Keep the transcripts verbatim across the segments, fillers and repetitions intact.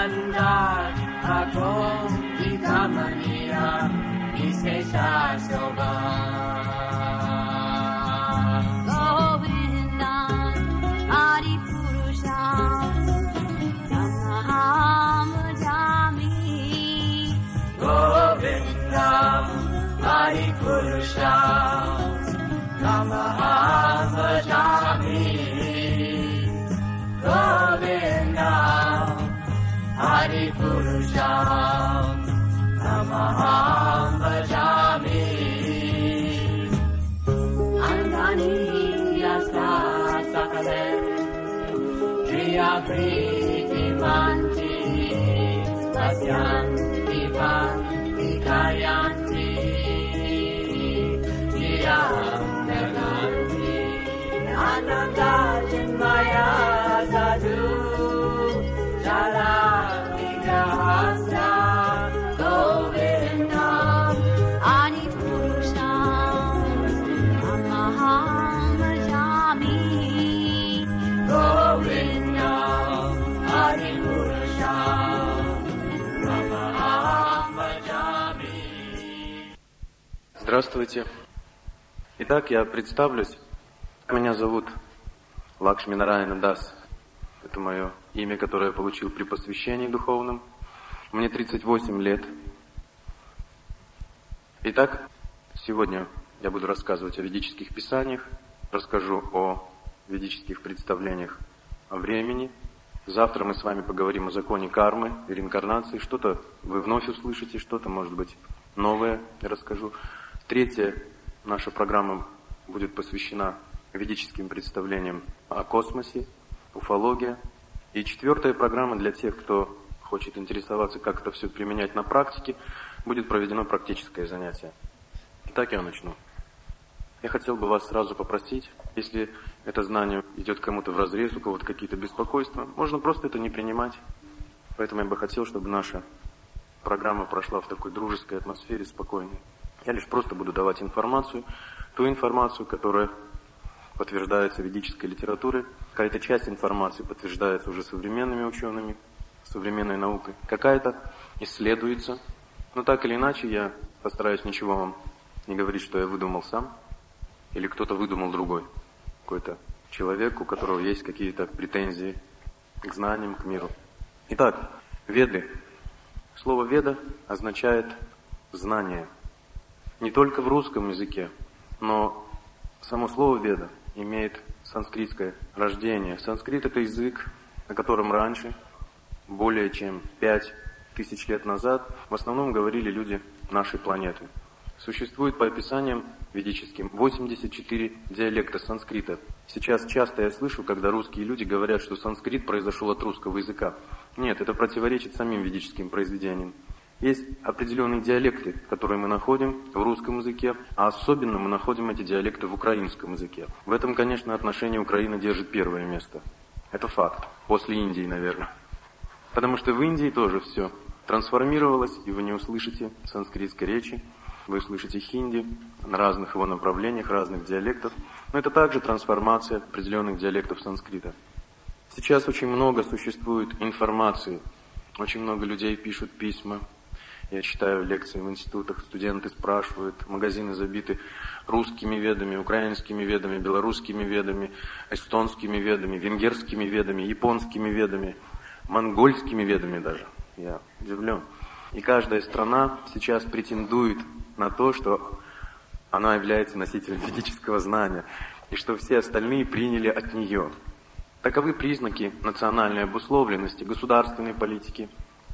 Ananda Ako Ikamaniya Isesha Soba Govindam Adi Purusham Tamaham Bhajami Govindam Adi Purusham Tamaham Bhajami Govindam Adi Purusham Tamaham Bhajami Andani Yasta Sakale Priya Priti Manti Pasyanti Panti Karyanti Jiyam Naganti Ananda Chinmaya Sadhu Jala Vigrahasya Govindam Adi Purusham Tamaham Bhajami Govindam Adi Purusham Tamaham Bhajami. Здравствуйте. Итак, я представлюсь. Меня зовут Лакшми Нараяна Дас. Это мое имя, которое я получил при посвящении духовном. Мне тридцать восемь лет. Итак, сегодня я буду рассказывать о ведических писаниях, расскажу о ведических представлениях о времени. Завтра мы с вами поговорим о законе кармы и реинкарнации. Что-то вы вновь услышите, что-то, может быть, новое я расскажу. Третья наша программа будет посвящена ведическим представлениям о космосе, уфология. И четвертая программа для тех, кто хочет интересоваться, как это все применять на практике, будет проведено практическое занятие. Итак, я начну. Я хотел бы вас сразу попросить, если это знание идет кому-то вразрез, у кого-то какие-то беспокойства, можно просто это не принимать. Поэтому я бы хотел, чтобы наша программа прошла в такой дружеской атмосфере, спокойной. Я лишь просто буду давать информацию, ту информацию, которая подтверждается ведической литературой. Какая-то часть информации подтверждается уже современными учеными, современной наукой. Какая-то исследуется. Но так или иначе я постараюсь ничего вам не говорить, что я выдумал сам. Или кто-то выдумал другой. Какой-то человек, у которого есть какие-то претензии к знаниям, к миру. Итак, веды. Слово «веда» означает «знание». Не только в русском языке, но само слово «веда» имеет санскритское рождение. Санскрит – это язык, на котором раньше, более чем пять тысяч лет назад, в основном говорили люди нашей планеты. Существует по описаниям ведическим восемьдесят четыре диалекта санскрита. Сейчас часто я слышу, когда русские люди говорят, что санскрит произошел от русского языка. Нет, это противоречит самим ведическим произведениям. Есть определенные диалекты, которые мы находим в русском языке, а особенно мы находим эти диалекты в украинском языке. В этом, конечно, отношении Украина держит первое место. Это факт. После Индии, наверное. Потому что в Индии тоже все трансформировалось, и вы не услышите санскритской речи. Вы слышите хинди на разных его направлениях, разных диалектов. Но это также трансформация определенных диалектов санскрита. Сейчас очень много существует информации. Очень много людей пишут письма. Я читаю лекции в институтах, студенты спрашивают, магазины забиты русскими ведами, украинскими ведами, белорусскими ведами, эстонскими ведами, венгерскими ведами, японскими ведами, монгольскими ведами даже. Я удивлен. И каждая страна сейчас претендует на то, что она является носителем ведического знания, и что все остальные приняли от нее. Таковы признаки национальной обусловленности, государственной политики.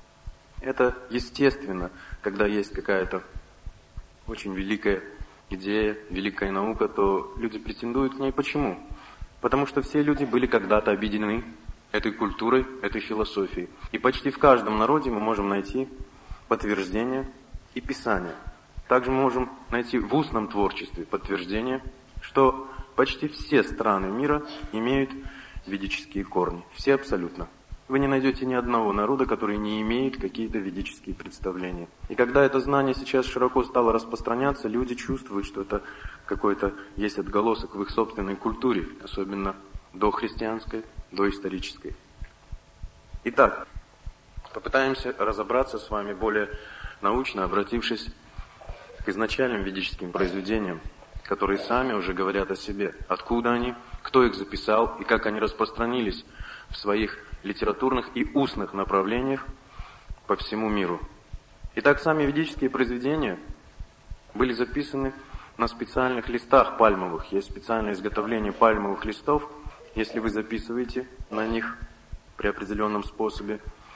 Это естественно, когда есть какая-то очень великая идея, великая наука, то люди претендуют к ней. Почему? Потому что все люди были когда-то объединены этой культурой, этой философией. И почти в каждом народе мы можем найти подтверждение и писание. Также мы можем найти в устном творчестве подтверждение, что почти все страны мира имеют ведические корни. Все абсолютно. Вы не найдете ни одного народа, который не имеет какие-то ведические представления. И когда это знание сейчас широко стало распространяться, люди чувствуют, что это какой-то есть отголосок в их собственной культуре, особенно дохристианской, доисторической. Итак, Попытаемся разобраться с вами более научно, обратившись к изначальным ведическим произведениям, которые сами уже говорят о себе, откуда они, кто их записал и как они распространились в своих литературных и устных направлениях по всему миру. Итак, сами ведические произведения были записаны на специальных листах пальмовых. Есть специальное изготовление пальмовых листов. Если вы записываете на них при определенном способе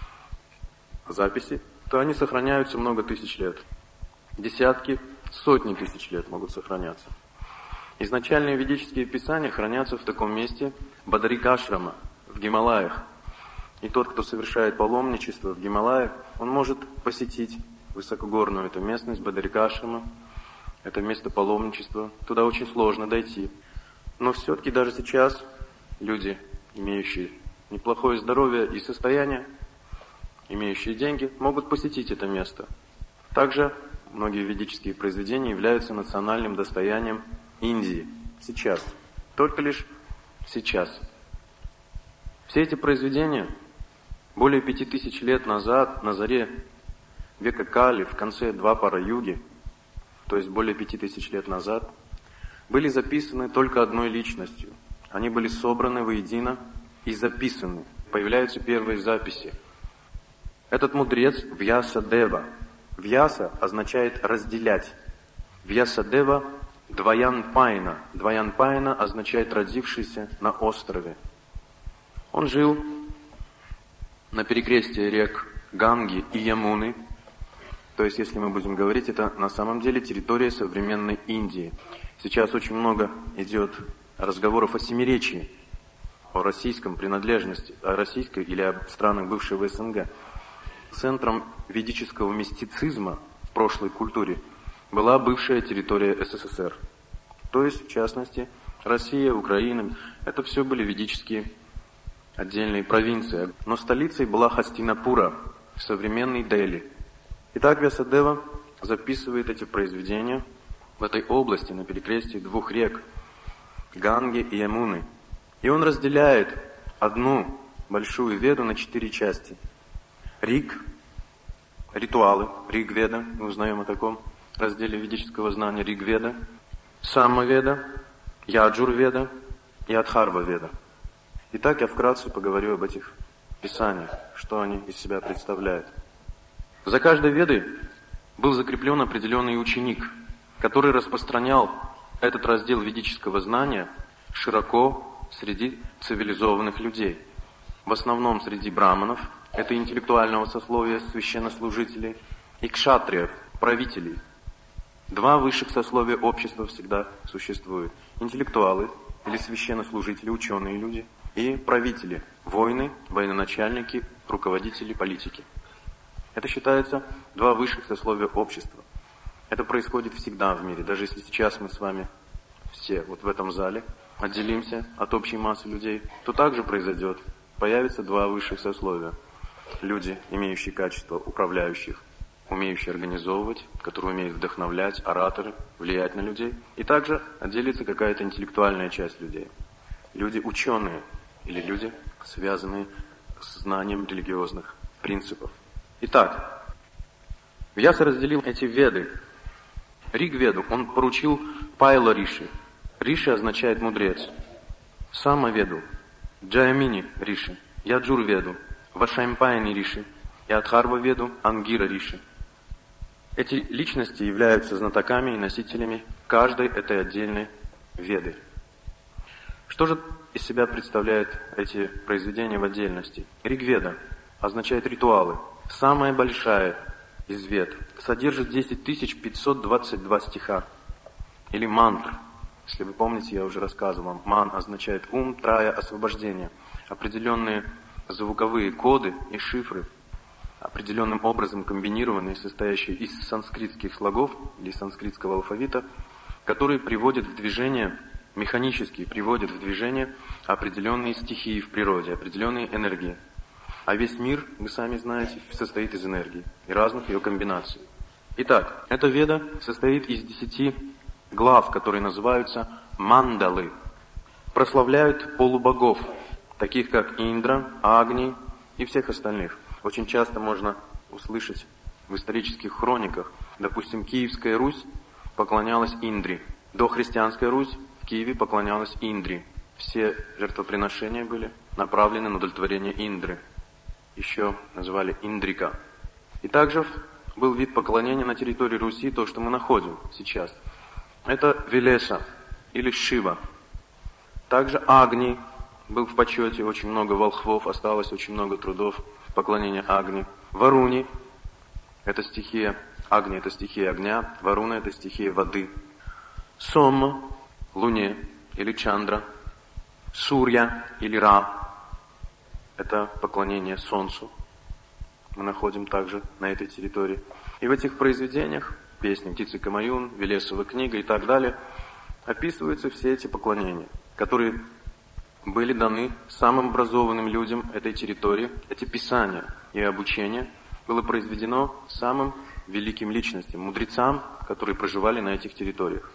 записи, то они сохраняются много тысяч лет. Десятки, сотни тысяч лет могут сохраняться. Изначальные ведические писания хранятся в таком месте Бадарикашрама, в Гималаях. И тот, кто совершает паломничество в Гималаях, он может посетить высокогорную эту местность Бадарикашрама. Это место паломничества. Туда очень сложно дойти. Но все-таки даже сейчас люди, имеющие неплохое здоровье и состояние, имеющие деньги, могут посетить это место. Также многие ведические произведения являются национальным достоянием Индии. Сейчас. Только лишь сейчас. Все эти произведения более пяти тысяч лет назад, на заре века Кали, в конце Двапара-юги, то есть более пяти тысяч лет назад, были записаны только одной личностью. Они были собраны воедино и записаны. Появляются первые записи. Этот мудрец Вьясадева. Вьяса означает разделять. Вьясадева Дваянпайна. Дваянпайна означает родившийся на острове. Он жил на перекрестии рек Ганги и Ямуны. То есть, если мы будем говорить, это на самом деле территория современной Индии. Сейчас очень много идет разговоров о семиречии, о российском принадлежности, о российской или о странах бывшего СНГ. Центром ведического мистицизма в прошлой культуре была бывшая территория СССР. То есть, в частности, Россия, Украина. Это все были ведические отдельные провинции. Но столицей была Хастинапура, современный Дели. Итак, Вьясадева записывает эти произведения в этой области, на перекрестии двух рек, Ганги и Ямуны. И он разделяет одну большую Веду на четыре части. Риг, ритуалы, Ригведа, мы узнаем о таком разделе ведического знания, Ригведа, Самаведа, Яджурведа и Адхарваведа. Итак, я вкратце поговорю об этих писаниях, что они из себя представляют. За каждой Ведой был закреплен определенный ученик, который распространял этот раздел ведического знания широко среди цивилизованных людей. В основном среди браманов, это интеллектуального сословия священнослужителей, и кшатриев, правителей. Два высших сословия общества всегда существуют. Интеллектуалы или священнослужители, ученые люди, и правители, воины, военачальники, руководители, политики. Это считается два высших сословия общества. Это происходит всегда в мире. Даже если сейчас мы с вами все вот в этом зале отделимся от общей массы людей, то также произойдет. Появятся два высших сословия. Люди, имеющие качество управляющих, умеющие организовывать, которые умеют вдохновлять, ораторы, влиять на людей. И также отделится какая-то интеллектуальная часть людей. Люди ученые или люди, связанные с знанием религиозных принципов. Итак, Вьяса разделил эти веды. Ригведу он поручил Пайла Риши. Риши означает мудрец. Самаведу, Джаямини Риши, Яджурведу, Вашаймпайни Риши и Адхарваведу Ангира Риши. Эти личности являются знатоками и носителями каждой этой отдельной веды. Что же из себя представляют эти произведения в отдельности? Ригведа означает ритуалы. Самая большая из вед содержит десять тысяч пятьсот двадцать два стиха. Или мантр. Если вы помните, я уже рассказывал вам. Ман означает ум, трая, освобождение. Определенные звуковые коды и шифры, определенным образом комбинированные, состоящие из санскритских слогов или санскритского алфавита, которые приводят в движение, механически приводят в движение определенные стихии в природе, определенные энергии. А весь мир, вы сами знаете, состоит из энергии и разных ее комбинаций. Итак, эта веда состоит из десяти глав, которые называются мандалы. Прославляют полубогов, таких как Индра, Агни и всех остальных. Очень часто можно услышать в исторических хрониках, допустим, Киевская Русь поклонялась Индре. Дохристианская Русь в Киеве поклонялась Индре. Все жертвоприношения были направлены на удовлетворение Индры. Еще называли Индрика. И также был вид поклонения на территории Руси, то, что мы находим сейчас. Это Велеша или Шива. Также Агни был в почете, очень много волхвов, осталось очень много трудов поклонения Агни. Варуни – это стихия, Агни – это стихия огня, Варуна – это стихия воды. Сомма – Луне или Чандра. Сурья или Ра – это поклонение Солнцу. Мы находим также на этой территории. И в этих произведениях, песни «Птицы Камаюн», «Велесова книга» и так далее, описываются все эти поклонения, которые были даны самым образованным людям этой территории. Эти писания и обучение было произведено самым великим личностям, мудрецам, которые проживали на этих территориях.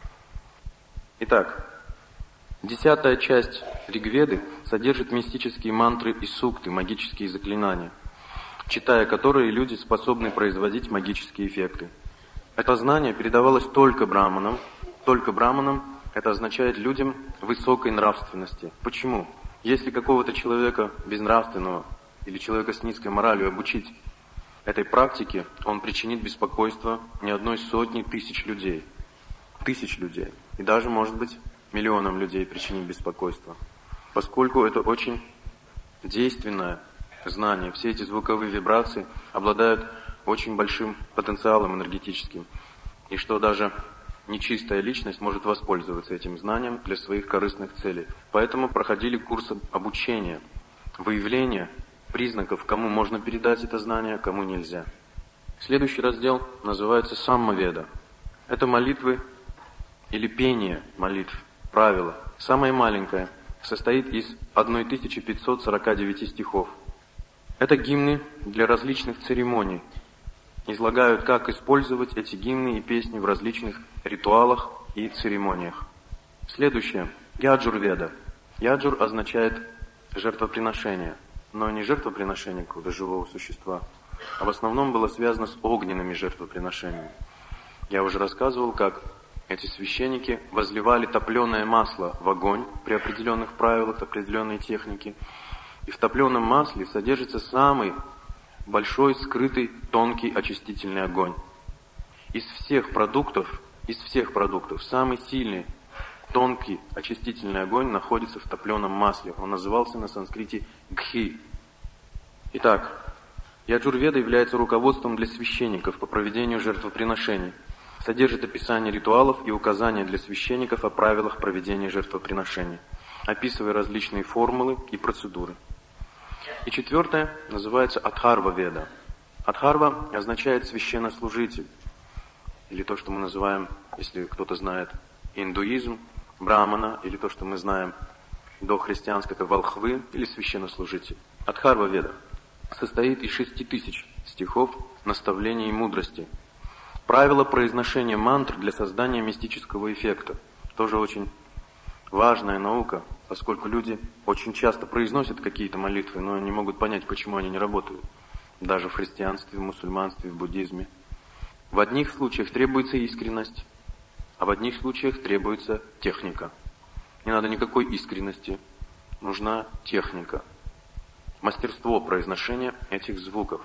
Итак, десятая часть Ригведы содержит мистические мантры и сукты, магические заклинания, читая которые люди способны производить магические эффекты. Это знание передавалось только браманам, только браманам. Это означает людям высокой нравственности. Почему? Если какого-то человека безнравственного или человека с низкой моралью обучить этой практике, он причинит беспокойство не одной сотни тысяч людей. Тысяч людей. И даже, может быть, миллионам людей причинит беспокойство. Поскольку это очень действенное знание, все эти звуковые вибрации обладают очень большим потенциалом энергетическим. И что даже нечистая личность может воспользоваться этим знанием для своих корыстных целей. Поэтому проходили курсы обучения, выявления признаков, кому можно передать это знание, кому нельзя. Следующий раздел называется Саммаведа. Это молитвы или пение молитв, правила. Самое маленькое состоит из тысяча пятьсот сорок девять стихов. Это гимны для различных церемоний. Излагают, как использовать эти гимны и песни в различных ритуалах и церемониях. Следующее. Яджур-веда. Яджур означает жертвоприношение, но не жертвоприношение какого-то живого существа, а в основном было связано с огненными жертвоприношениями. Я уже рассказывал, как эти священники возливали топленое масло в огонь при определенных правилах, определенной технике. И в топленом масле содержится самый большой, скрытый, тонкий очистительный огонь. Из всех продуктов, из всех продуктов, самый сильный, тонкий очистительный огонь находится в топленом масле. Он назывался на санскрите гхи. Итак, Яджур-веда является руководством для священников по проведению жертвоприношений. Содержит описание ритуалов и указания для священников о правилах проведения жертвоприношений, описывая различные формулы и процедуры. И четвертое называется Адхарва-веда. Адхарва означает священнослужитель, или то, что мы называем, если кто-то знает, индуизм, брамана, или то, что мы знаем дохристианско, это волхвы или священнослужитель. Адхарва-веда состоит из шести тысяч стихов наставлений и мудрости. Правила произношения мантр для создания мистического эффекта. Тоже очень важная наука, поскольку люди очень часто произносят какие-то молитвы, но не могут понять, почему они не работают. Даже в христианстве, в мусульманстве, в буддизме. В одних случаях требуется искренность, а в одних случаях требуется техника. Не надо никакой искренности, нужна техника. Мастерство произношения этих звуков.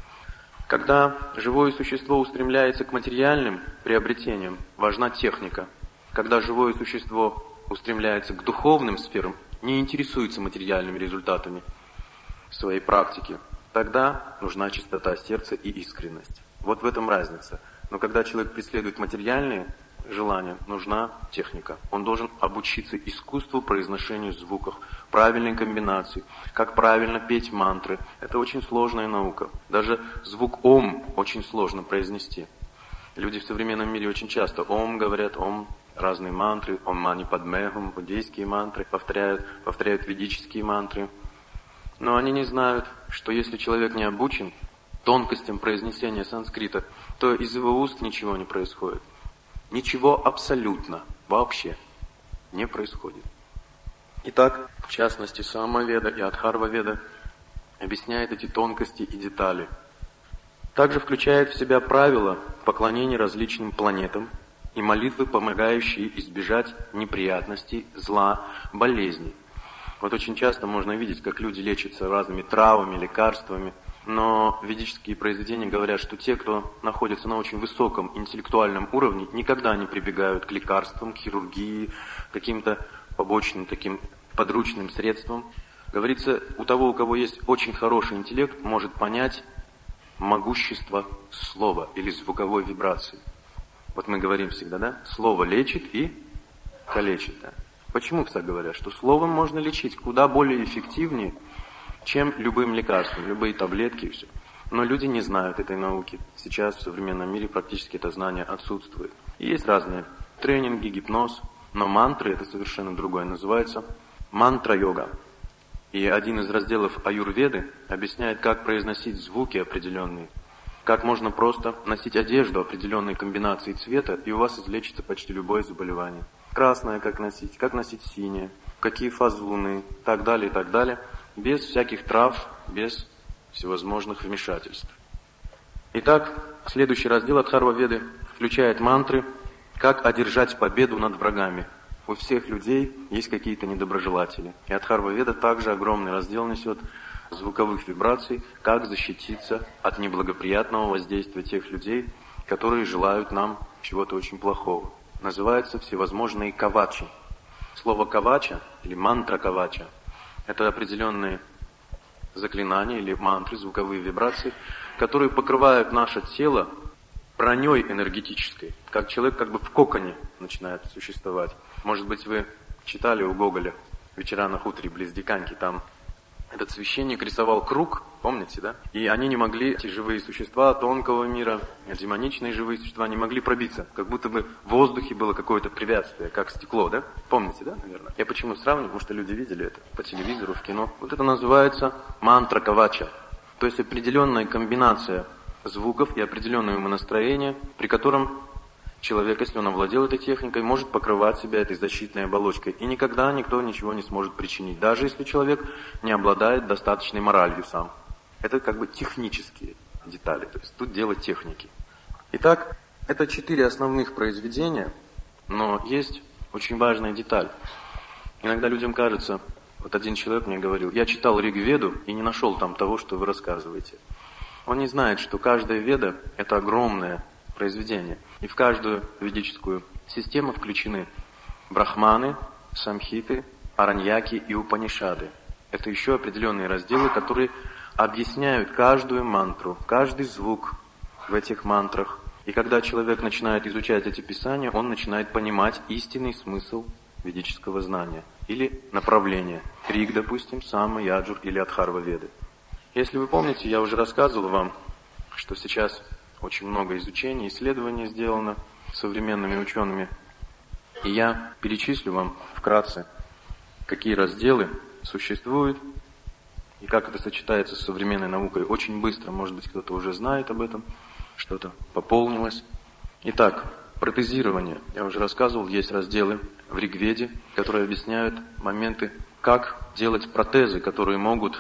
Когда живое существо устремляется к материальным приобретениям, важна техника. Когда живое существо устремляется к духовным сферам, не интересуется материальными результатами своей практики, тогда нужна чистота сердца и искренность. Вот в этом разница. Но когда человек преследует материальные желания, нужна техника. Он должен обучиться искусству произношению звуков, правильной комбинации, как правильно петь мантры. Это очень сложная наука. Даже звук «ом» очень сложно произнести. Люди в современном мире очень часто «ом» говорят, «ом», разные мантры, «ом мани падмехум», буддийские мантры, повторяют, повторяют ведические мантры. Но они не знают, что если человек не обучен тонкостям произнесения санскрита, то из его уст ничего не происходит. Ничего абсолютно, вообще не происходит. Итак, в частности, Самаведа и Адхарва-веда объясняет эти тонкости и детали. Также включает в себя правила поклонения различным планетам и молитвы, помогающие избежать неприятностей, зла, болезней. Вот очень часто можно видеть, как люди лечатся разными травами, лекарствами, но ведические произведения говорят, что те, кто находится на очень высоком интеллектуальном уровне, никогда не прибегают к лекарствам, к хирургии, каким-то побочным таким подручным средствам. Говорится, у того, у кого есть очень хороший интеллект, может понять могущество слова или звуковой вибрации. Вот мы говорим всегда, да? Слово лечит и калечит. Да? Почему так говорят? Что словом можно лечить куда более эффективнее, чем любым лекарством, любые таблетки и все. Но люди не знают этой науки. Сейчас в современном мире практически это знание отсутствует. И есть разные тренинги, гипноз, но мантры это совершенно другое. Называется мантра-йога. И один из разделов аюрведы объясняет, как произносить звуки определенные, как можно просто носить одежду определенной комбинации цвета, и у вас излечится почти любое заболевание. Красное как носить, как носить синее, какие фазы луны, так далее и так далее, без всяких трав, без всевозможных вмешательств. Итак, следующий раздел Атхарва-веды включает мантры, как одержать победу над врагами. У всех людей есть какие-то недоброжелатели. И Атхарва-веда также огромный раздел несет звуковых вибраций, как защититься от неблагоприятного воздействия тех людей, которые желают нам чего-то очень плохого. Называются всевозможные кавачи. Слово кавача или мантра кавача – это определенные заклинания или мантры, звуковые вибрации, которые покрывают наше тело броней энергетической, как человек как бы в коконе начинает существовать. Может быть, вы читали у Гоголя «Вечера на хуторе близ Диканьки», там этот священник рисовал круг, помните, да? И они не могли, эти живые существа тонкого мира, демоничные живые существа, не могли пробиться. Как будто бы в воздухе было какое-то препятствие, как стекло, да? Помните, да, наверное? Я почему сравниваю? Потому что люди видели это по телевизору, в кино. Вот это называется мантра кавача. То есть определенная комбинация звуков и определенное умонастроение, при котором человек, если он овладел этой техникой, может покрывать себя этой защитной оболочкой. И никогда никто ничего не сможет причинить, даже если человек не обладает достаточной моралью сам. Это как бы технические детали, то есть тут дело техники. Итак, это четыре основных произведения, но есть очень важная деталь. Иногда людям кажется, вот один человек мне говорил, я читал Риг-веду и не нашел там того, что вы рассказываете. Он не знает, что каждая веда – это огромное произведение. И в каждую ведическую систему включены брахманы, самхиты, араньяки и упанишады. Это еще определенные разделы, которые объясняют каждую мантру, каждый звук в этих мантрах. И когда человек начинает изучать эти писания, он начинает понимать истинный смысл ведического знания или направления. Риг, допустим, Сама, Яджур или Атхарва-веды. Если вы помните, я уже рассказывал вам, что сейчас очень много изучений, исследований сделано современными учеными. И я перечислю вам вкратце, какие разделы существуют и как это сочетается с современной наукой. Очень быстро, может быть, кто-то уже знает об этом, что-то пополнилось. Итак, протезирование. Я уже рассказывал, есть разделы в Ригведе, которые объясняют моменты, как делать протезы, которые могут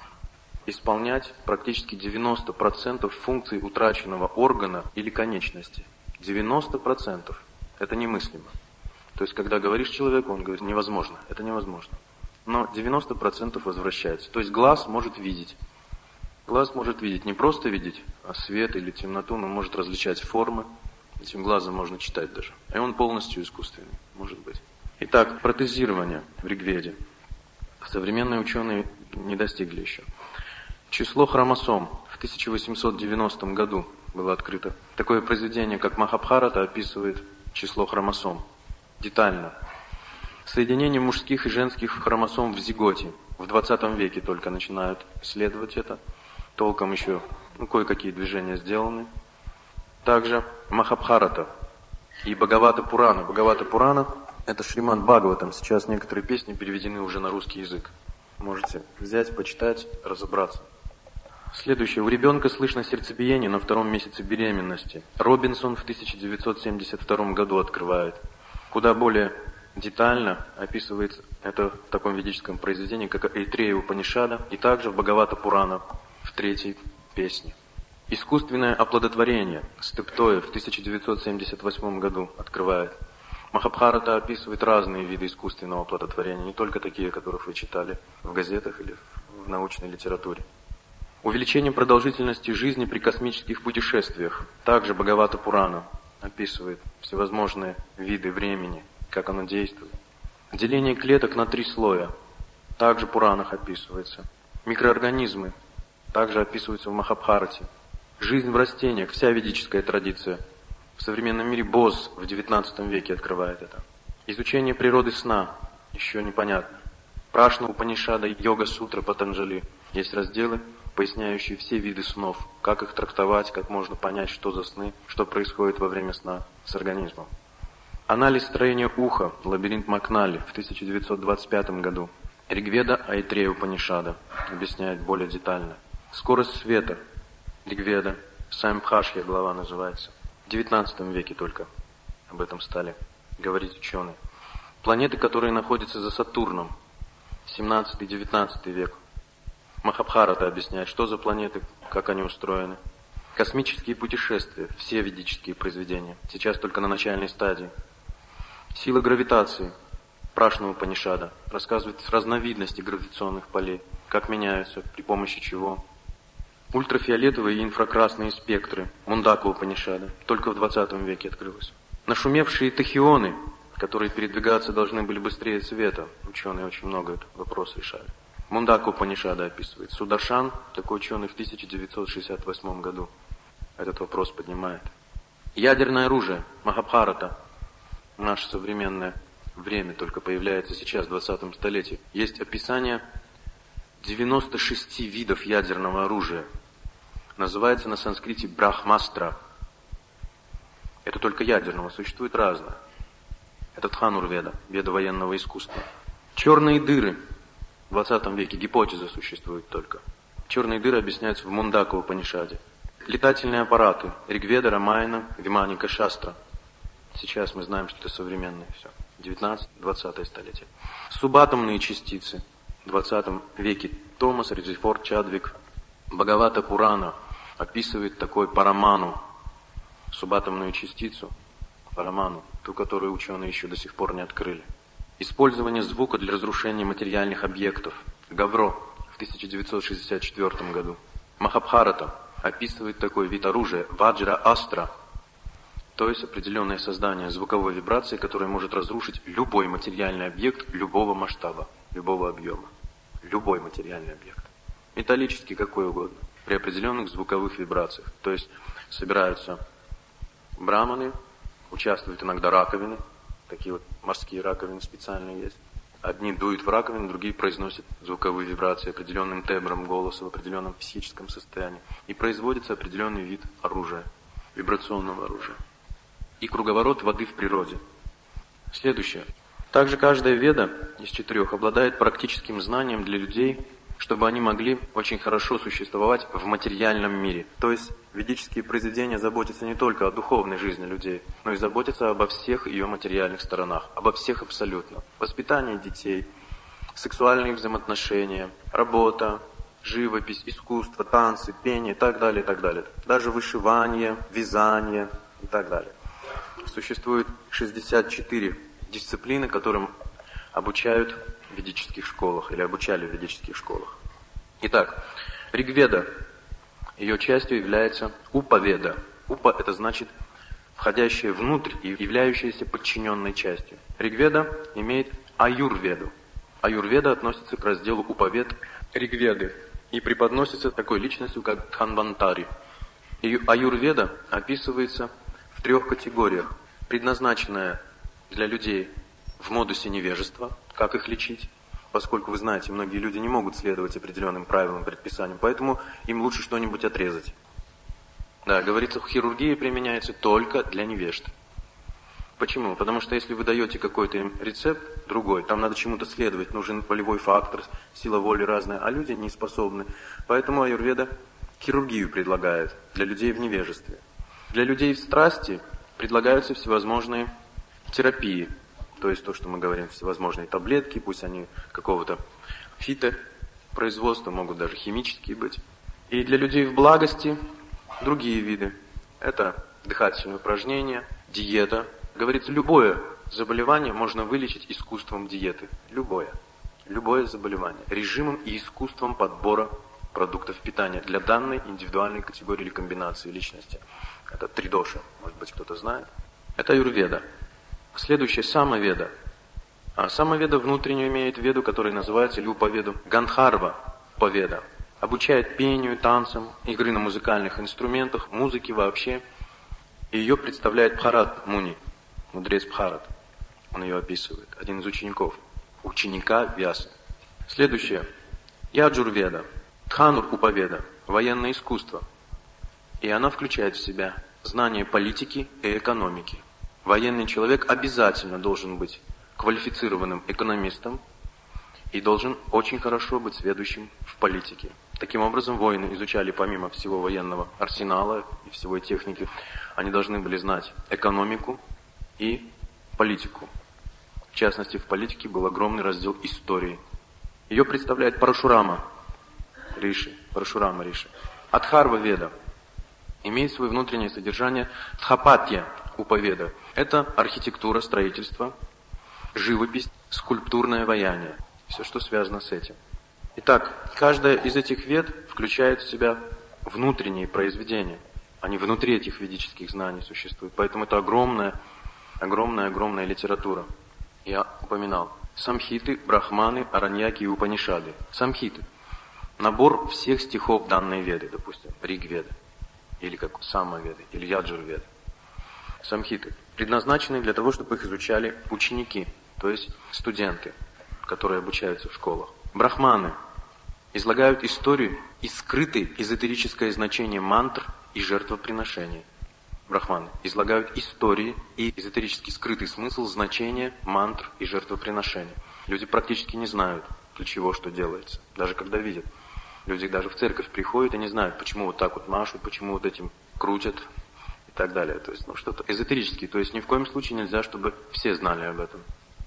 исполнять практически девяносто процентов функций утраченного органа или конечности. девяносто процентов. Это немыслимо. То есть, когда говоришь человеку, он говорит, невозможно, это невозможно. Но девяносто процентов возвращается. То есть, глаз может видеть. Глаз может видеть, не просто видеть, а свет или темноту, но может различать формы. Этим глазом можно читать даже. И он полностью искусственный, может быть. Итак, протезирование в Ригведе. Современные ученые не достигли еще. Число хромосом. В тысяча восемьсот девяностом году было открыто. Такое произведение, как Махабхарата, описывает число хромосом детально. Соединение мужских и женских хромосом в зиготе. В двадцатом веке только начинают исследовать это. Толком еще ну, кое-какие движения сделаны. Также Махабхарата и Бхагавата Пурана. Бхагавата Пурана – это Шримад Бхагаватам. Сейчас некоторые песни переведены уже на русский язык. Можете взять, почитать, разобраться. Следующее. У ребенка слышно сердцебиение на втором месяце беременности. Робинсон в тысяча девятьсот семьдесят втором году открывает. Куда более детально описывается Это в таком ведическом произведении, как Айтрея Упанишада, и также в Бхагавата Пурана в третьей песне. Искусственное оплодотворение Стептоев в тысяча девятьсот семьдесят восьмом году открывает. Махабхарата описывает разные виды искусственного оплодотворения, не только такие, которых вы читали в газетах или в научной литературе. Увеличение продолжительности жизни при космических путешествиях. Также Бхагавата Пурана описывает всевозможные виды времени, как оно действует. Деление клеток на три слоя. Также в Пуранах описывается. Микроорганизмы. Также описываются в Махабхарате. Жизнь в растениях. Вся ведическая традиция. В современном мире Боз в девятнадцатом веке открывает это. Изучение природы сна еще непонятно. Прашна Упанишада, Йога Сутра Патанджали. Есть разделы, поясняющие все виды снов, как их трактовать, как можно понять, что за сны, что происходит во время сна с организмом. Анализ строения уха, лабиринт Макнали в тысяча девятьсот двадцать пятом году. Ригведа Айтрея Упанишада объясняет более детально. Скорость света, Ригведа, Самбхашья глава называется. В девятнадцатом веке только об этом стали говорить ученые. Планеты, которые находятся за Сатурном, семнадцатый-девятнадцатый век. Махабхарата объясняет, что за планеты, как они устроены. Космические путешествия, все ведические произведения, сейчас только на начальной стадии. Сила гравитации, Прашна Упанишада, рассказывает разновидности гравитационных полей, как меняются, при помощи чего. Ультрафиолетовые и инфракрасные спектры, Мундака Упанишада, только в двадцатом веке открылось. Нашумевшие тахионы, которые передвигаться должны были быстрее света, ученые очень много этот вопрос решали. Мундака Упанишада описывает. Сударшан, такой ученый, в тысяча девятьсот шестьдесят восьмом году этот вопрос поднимает. Ядерное оружие, Махабхарата, наше современное время только появляется сейчас, в двадцатом столетии. Есть описание девяноста шести видов ядерного оружия. Называется на санскрите брахмастра. Это только ядерного, существует разное. Это Дханур-веда, веда военного искусства. Черные дыры. В двадцатом веке гипотеза существует только. Черные дыры объясняются в Мундака Упанишаде. Летательные аппараты. Ригведа, Рамайна, Виманика, Шастра. Сейчас мы знаем, что это современное все. девятнадцатое-двадцатое столетие. Субатомные частицы. В двадцатом веке Томас, Риджифорд, Чадвик. Бхагавата Пурана описывает такой параману. Субатомную частицу. Параману. Ту, которую ученые еще до сих пор не открыли. Использование звука для разрушения материальных объектов. Гавро в тысяча девятьсот шестьдесят четвёртом году. Махабхарата описывает такой вид оружия Ваджра Астра, то есть определенное создание звуковой вибрации, которое может разрушить любой материальный объект любого масштаба, любого объема. Любой материальный объект. Металлический, какой угодно. При определенных звуковых вибрациях. То есть собираются браманы, участвуют иногда раковины. Такие вот морские раковины специальные есть. Одни дуют в раковину, другие произносят звуковые вибрации определенным тембром голоса в определенном психическом состоянии. И производится определенный вид оружия, вибрационного оружия. И круговорот воды в природе. Следующее. Также каждая веда из четырех обладает практическим знанием для людей, чтобы они могли очень хорошо существовать в материальном мире. То есть ведические произведения заботятся не только о духовной жизни людей, но и заботятся обо всех ее материальных сторонах, обо всех абсолютно. Воспитание детей, сексуальные взаимоотношения, работа, живопись, искусство, танцы, пение и так далее, и так далее. Даже вышивание, вязание и так далее. Существует шестьдесят четыре дисциплины, которым обучают в ведических школах или обучали в ведических школах. Итак, Ригведа, ее частью является Упаведа. Упа – это значит входящая внутрь и являющаяся подчиненной частью. Ригведа имеет Аюрведу. Аюрведа относится к разделу Упавед Ригведы и преподносится такой личностью, как Дханвантари. И Аюрведа описывается в трех категориях. Предназначенная для людей в модусе невежества, как их лечить, поскольку, вы знаете, многие люди не могут следовать определенным правилам, предписаниям, поэтому им лучше что-нибудь отрезать. Да, говорится, хирургия применяется только для невежд. Почему? Потому что если вы даете какой-то им рецепт, другой, там надо чему-то следовать, нужен волевой фактор, сила воли разная, а люди не способны. Поэтому аюрведа хирургию предлагает для людей в невежестве. Для людей в страсти предлагаются всевозможные терапии. то есть то, что мы говорим, всевозможные таблетки, пусть они какого-то фитопроизводства, могут даже химические быть. И для людей в благости другие виды. Это дыхательные упражнения, диета. Говорится, любое заболевание можно вылечить искусством диеты. Любое. Любое заболевание. Режимом и искусством подбора продуктов питания для данной индивидуальной категории или комбинации личности. Это тридоша, может быть, кто-то знает. Это аюрведа. Следующее самоведа. А самоведа внутреннюю имеет веду, которая называется, или уповеду, Гандхарва поведа. Обучает пению, танцам, игры на музыкальных инструментах, музыке вообще. И ее представляет Бхарат Муни, мудрец Бхарат. Он ее описывает. Один из учеников. Ученика Вьясы. Следующее. Яджурведа. Дханур уповеда. Военное искусство. И она включает в себя знание политики и экономики. Военный человек обязательно должен быть квалифицированным экономистом и должен очень хорошо быть сведущим в политике. Таким образом, воины изучали помимо всего военного арсенала и всего техники, они должны были знать экономику и политику. В частности, в политике был огромный раздел истории. Ее представляет Парашурама Риши, Парашурама Риши. Адхарва Веда имеет свое внутреннее содержание Дхапатья уповеда. Это архитектура, строительство, живопись, скульптурное ваяние. Все, что связано с этим. Итак, каждая из этих вед включает в себя внутренние произведения. Они внутри этих ведических знаний существуют. Поэтому это огромная, огромная, огромная литература. Я упоминал. Самхиты, брахманы, араньяки и упанишады. Самхиты. Набор всех стихов данной веды, допустим, Ригведа, или как Самаведы, или Яджурведа. Самхиты предназначены для того, чтобы их изучали ученики, то есть студенты, которые обучаются в школах. Брахманы излагают историю и скрытое эзотерическое значение мантр и жертвоприношения. Брахманы излагают истории и эзотерически скрытый смысл значения мантр и жертвоприношения. Люди практически не знают, для чего что делается, даже когда видят. Люди даже в церковь приходят и не знают, почему вот так вот машут, почему вот этим крутят и так далее. То есть, ну, что-то эзотерическое. То есть, ни в коем случае нельзя, чтобы все знали об этом.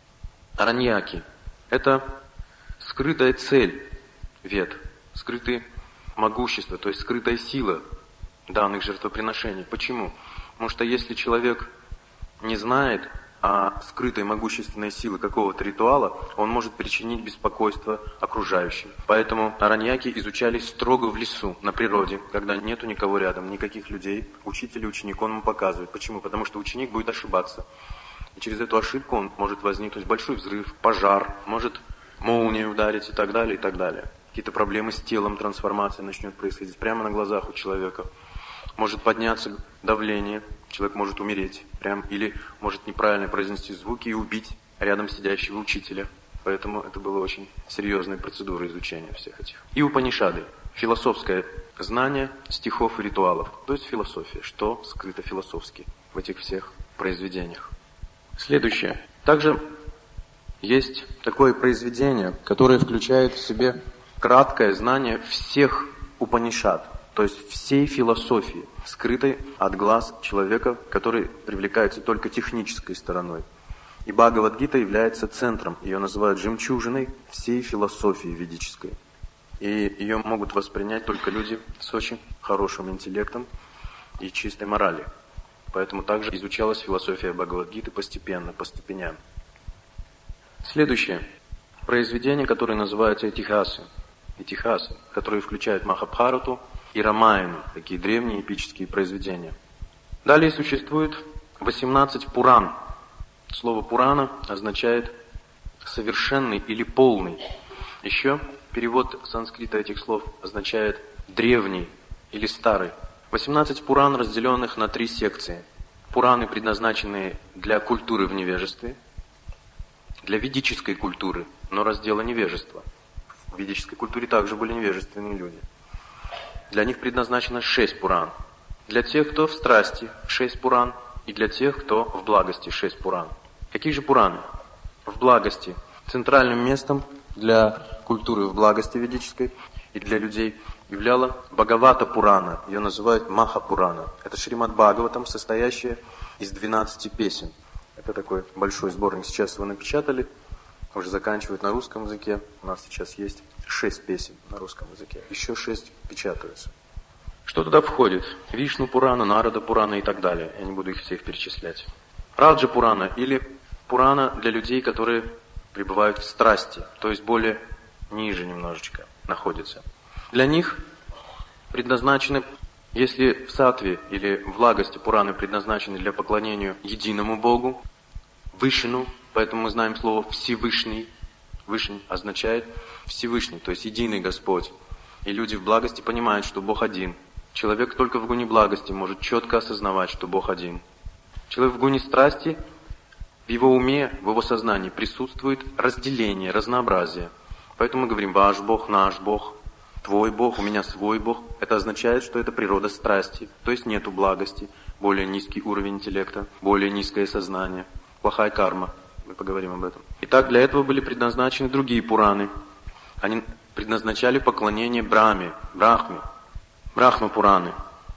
Араньяки – это скрытая цель вед, скрытое могущество, то есть скрытая сила данных жертвоприношений. Почему? Потому что если человек не знает о скрытой могущественной силы какого-то ритуала, он может причинить беспокойство окружающим. Поэтому араньяки изучались строго в лесу, на природе, когда нету никого рядом, никаких людей. Учитель и ученик, он ему показывает. Почему? Потому что ученик будет ошибаться. И через эту ошибку он может возникнуть большой взрыв, пожар, может молния ударить и так далее, и так далее. Какие-то проблемы с телом, трансформация начнет происходить прямо на глазах у человека. Может подняться давление, человек может умереть, прям, или может неправильно произнести звуки и убить рядом сидящего учителя. Поэтому это была очень серьезная процедура изучения всех этих. И Упанишады. Философское знание стихов и ритуалов. То есть философия, что скрыто философски в этих всех произведениях. Следующее. Также есть такое произведение, которое включает в себе краткое знание всех Упанишад, то есть всей философии, скрытой от глаз человека, который привлекается только технической стороной. И Бхагавад-гита является центром, ее называют жемчужиной всей философии ведической. И ее могут воспринять только люди с очень хорошим интеллектом и чистой моралью. Поэтому также изучалась философия Бхагавад-гиты постепенно, по степеням. Следующее. Произведение, которое называется Этихасы. Этихасы, которые включают Махабхарату и Рамаяну, такие древние эпические произведения. Далее существует восемнадцать Пуран. Слово Пурана означает совершенный или полный. Еще перевод санскрита этих слов означает древний или старый. восемнадцать Пуран, разделенных на три секции. Пураны, предназначенные для культуры в невежестве, для ведической культуры, но раздела невежества. В ведической культуре также были невежественные люди. Для них предназначено шесть Пуран. Для тех, кто в страсти, шесть Пуран. И для тех, кто в благости, шесть Пуран. Какие же Пураны? В благости. Центральным местом для культуры в благости ведической и для людей являла Бхагавата Пурана. Ее называют Маха Пурана. Это Шримад Бхагаватам, состоящая из двенадцати песен. Это такой большой сборник. Сейчас его напечатали, уже заканчивают на русском языке. У нас сейчас есть шесть песен на русском языке. Еще шесть печатаются. Что туда входит? Вишну Пурана, Нарада Пурана и так далее. Я не буду их всех перечислять. Раджа Пурана или Пурана для людей, которые пребывают в страсти, то есть более ниже немножечко находятся. Для них предназначены, если в саттве или в лагости Пураны предназначены для поклонения единому Богу, Вишну, поэтому мы знаем слово Всевышний. Вишну означает Всевышний, то есть единый Господь. И люди в благости понимают, что Бог один. Человек только в гуне благости может четко осознавать, что Бог один. Человек в гуне страсти, в его уме, в его сознании присутствует разделение, разнообразие. Поэтому мы говорим «ваш Бог», «наш Бог», «твой Бог», «у меня свой Бог». Это означает, что это природа страсти, то есть нету благости, более низкий уровень интеллекта, более низкое сознание, плохая карма. Мы поговорим об этом. Итак, для этого были предназначены другие Пураны. Они предназначали поклонение Брахме, Брахме, Брахма Пураны.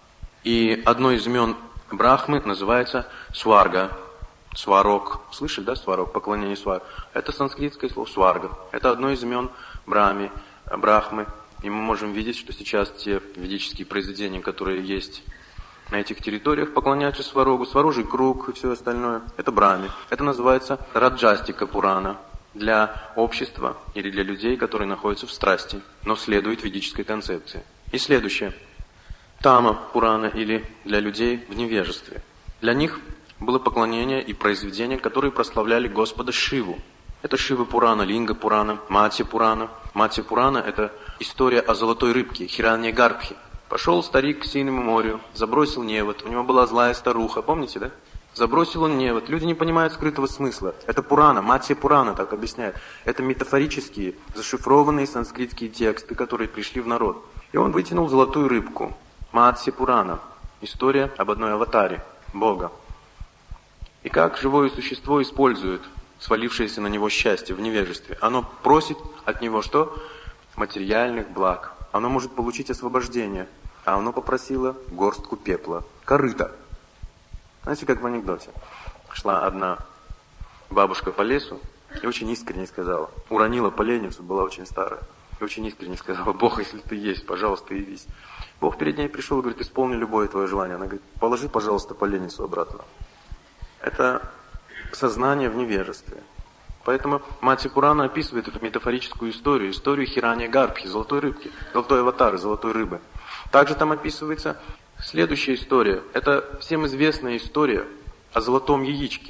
И одно из имен Брахмы называется Сварга, Сварог. Слышали, да, Сварог, поклонение Сварог? Это санскритское слово Сварга. Это одно из имен Брахмы, Брахмы. И мы можем видеть, что сейчас те ведические произведения, которые есть на этих территориях, поклоняются Сварогу. Сварожий круг и все остальное. Это Брахме. Это называется Раджастика Пурана. Для общества или для людей, которые находятся в страсти, но следуют ведической концепции. И следующее. Тама Пурана или для людей в невежестве. Для них было поклонение и произведения, которые прославляли Господа Шиву. Это Шива Пурана, Линга Пурана, Матья Пурана. Матья Пурана – это история о золотой рыбке, Хираньягарбхе. Пошел старик к синему морю, забросил невод, у него была злая старуха, помните, да? Забросил он невод. Люди не понимают скрытого смысла. Это Пурана, Матья Пурана так объясняет. Это метафорические, зашифрованные санскритские тексты, которые пришли в народ. И он вытянул золотую рыбку. Матья Пурана. История об одной аватаре, Бога. И как живое существо использует свалившееся на него счастье в невежестве. Оно просит от него что? Материальных благ. Оно может получить освобождение. А оно попросило горстку пепла. Корыто. Знаете, как в анекдоте. Шла одна бабушка по лесу и очень искренне сказала. Уронила поленницу, была очень старая. И очень искренне сказала: Бог, если ты есть, пожалуйста, явись. Бог перед ней пришел и говорит: исполни любое твое желание. Она говорит: положи, пожалуйста, поленницу обратно. Это сознание в невежестве. Поэтому Матья Пурана описывает эту метафорическую историю, историю Хираньягарбхи, золотой рыбки, золотой аватары, золотой рыбы. Также там описывается следующая история. Это всем известная история о золотом яичке.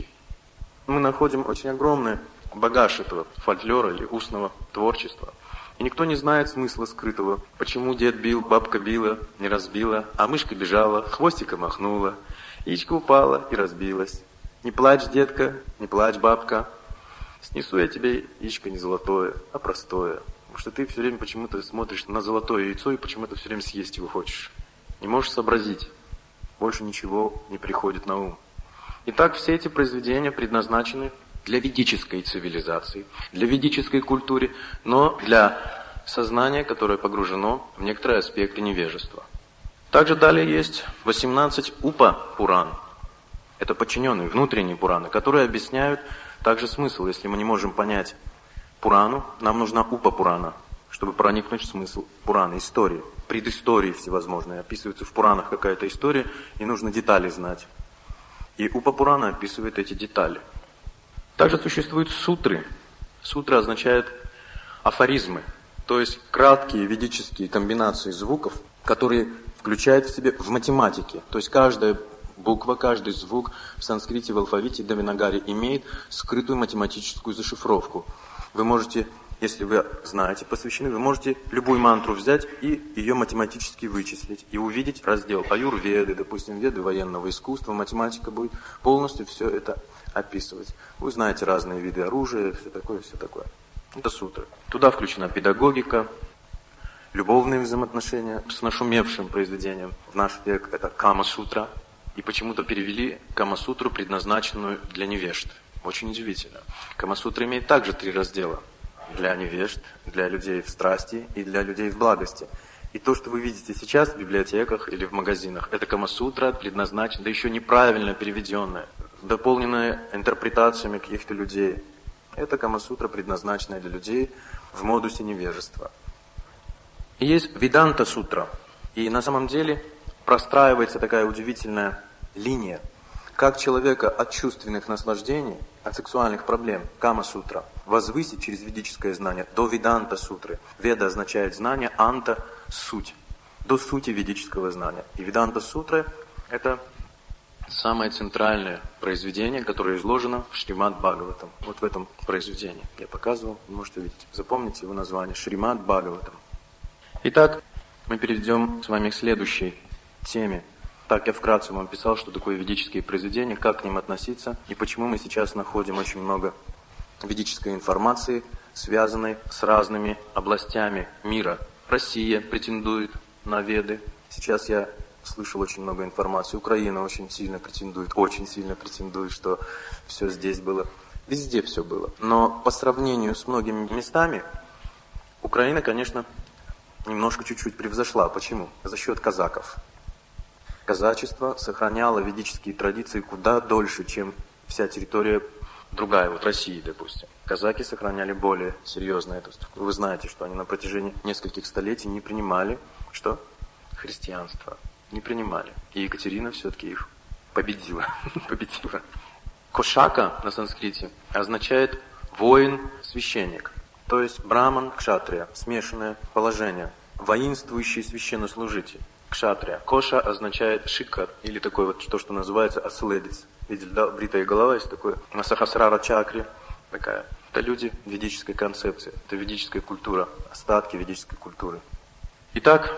Мы находим очень огромный багаж этого фольклора или устного творчества. И никто не знает смысла скрытого. Почему дед бил, бабка била, не разбила, а мышка бежала, хвостиком махнула, яичко упала и разбилась. Не плачь, детка, не плачь, бабка. Снесу я тебе яичко не золотое, а простое. Потому что ты все время почему-то смотришь на золотое яйцо и почему-то все время съесть его хочешь. Не можешь сообразить. Больше ничего не приходит на ум. Итак, все эти произведения предназначены для ведической цивилизации, для ведической культуры, но для сознания, которое погружено в некоторые аспекты невежества. Также далее есть восемнадцать упа-пуран. Это подчиненные, внутренние пураны, которые объясняют также смысл. Если мы не можем понять Пурану, нам нужна упа-пурана, чтобы проникнуть в смысл Пураны, истории, предыстории всевозможные. Описывается в Пуранах какая-то история, и нужно детали знать. И упа-пурана описывает эти детали. Также существуют сутры. Сутры означают афоризмы, то есть краткие ведические комбинации звуков, которые включают в себе в математике. То есть каждая буква, каждый звук в санскрите, в алфавите Деванагари имеет скрытую математическую зашифровку. Вы можете, если вы знаете, посвящены, вы можете любую мантру взять и ее математически вычислить. И увидеть раздел аюрведы, допустим, веды военного искусства, математика будет полностью все это описывать. Вы знаете разные виды оружия, все такое, все такое. Это сутры. Туда включена педагогика, любовные взаимоотношения с нашумевшим произведением в наш век. Это Кама-сутра. И почему-то перевели Кама-сутру, предназначенную для невежд. Очень удивительно. Кама-сутра имеет также три раздела. Для невежд, для людей в страсти и для людей в благости. И то, что вы видите сейчас в библиотеках или в магазинах, это Кама-сутра предназначена, да еще неправильно переведенная. дополненная интерпретациями каких-то людей. Это Камасутра, предназначенная для людей в модусе невежества. И есть Веданта-сутра. И на самом деле простраивается такая удивительная линия, как человека от чувственных наслаждений, от сексуальных проблем, Кама-сутра, возвысить через ведическое знание до Веданта-сутры. Веда означает знание, анта – суть, до сути ведического знания. И Веданта-сутра – это самое центральное произведение, которое изложено в Шримад Бхагаватам. Вот в этом произведении я показывал, вы можете видеть. Запомните его название – Шримад Бхагаватам. Итак, мы перейдем с вами к следующей теме. Так, я вкратце вам описал, что такое ведические произведения, как к ним относиться, и почему мы сейчас находим очень много ведической информации, связанной с разными областями мира. Россия претендует на Веды. Сейчас я слышал очень много информации. Украина очень сильно претендует, очень сильно претендует, что все здесь было. Везде все было. Но по сравнению с многими местами, Украина, конечно, немножко чуть-чуть превзошла. Почему? За счет казаков. Казачество сохраняло ведические традиции куда дольше, чем вся территория другая, вот России, допустим. Казаки сохраняли более серьезно эту структуру. Вы знаете, что они на протяжении нескольких столетий не принимали, что? Христианство. Не принимали. И Екатерина все-таки их победила. победила. Кошака на санскрите означает воин-священник. То есть браман, кшатрия, смешанное положение. Воинствующий священнослужитель. Кшатрия. Коша означает шикар, или такой вот, то, что называется оследец. Видели, да, бритая голова есть такое, на сахасрара чакре, такая. Это люди ведической концепции, это ведическая культура, остатки ведической культуры. Итак,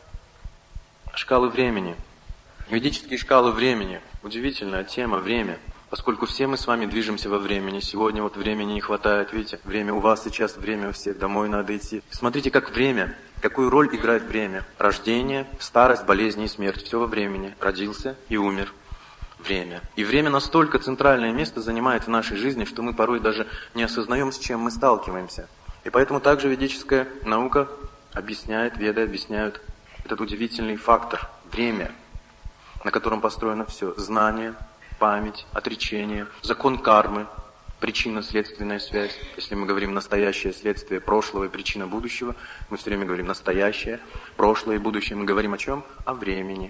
шкалы времени. Ведические шкалы времени. Удивительная тема, время. Поскольку все мы с вами движемся во времени. Сегодня вот времени не хватает, видите, время у вас сейчас, время у всех, домой надо идти. Смотрите, как время, какую роль играет время. Рождение, старость, болезни и смерть. Все во времени. Родился и умер. Время. И время настолько центральное место занимает в нашей жизни, что мы порой даже не осознаем, с чем мы сталкиваемся. И поэтому также ведическая наука объясняет, веды объясняют этот удивительный фактор – время, на котором построено все. Знание, память, отречение, закон кармы, причинно-следственная связь. Если мы говорим настоящее следствие прошлого и причина будущего, мы все время говорим настоящее, прошлое и будущее. Мы говорим о чем? О времени.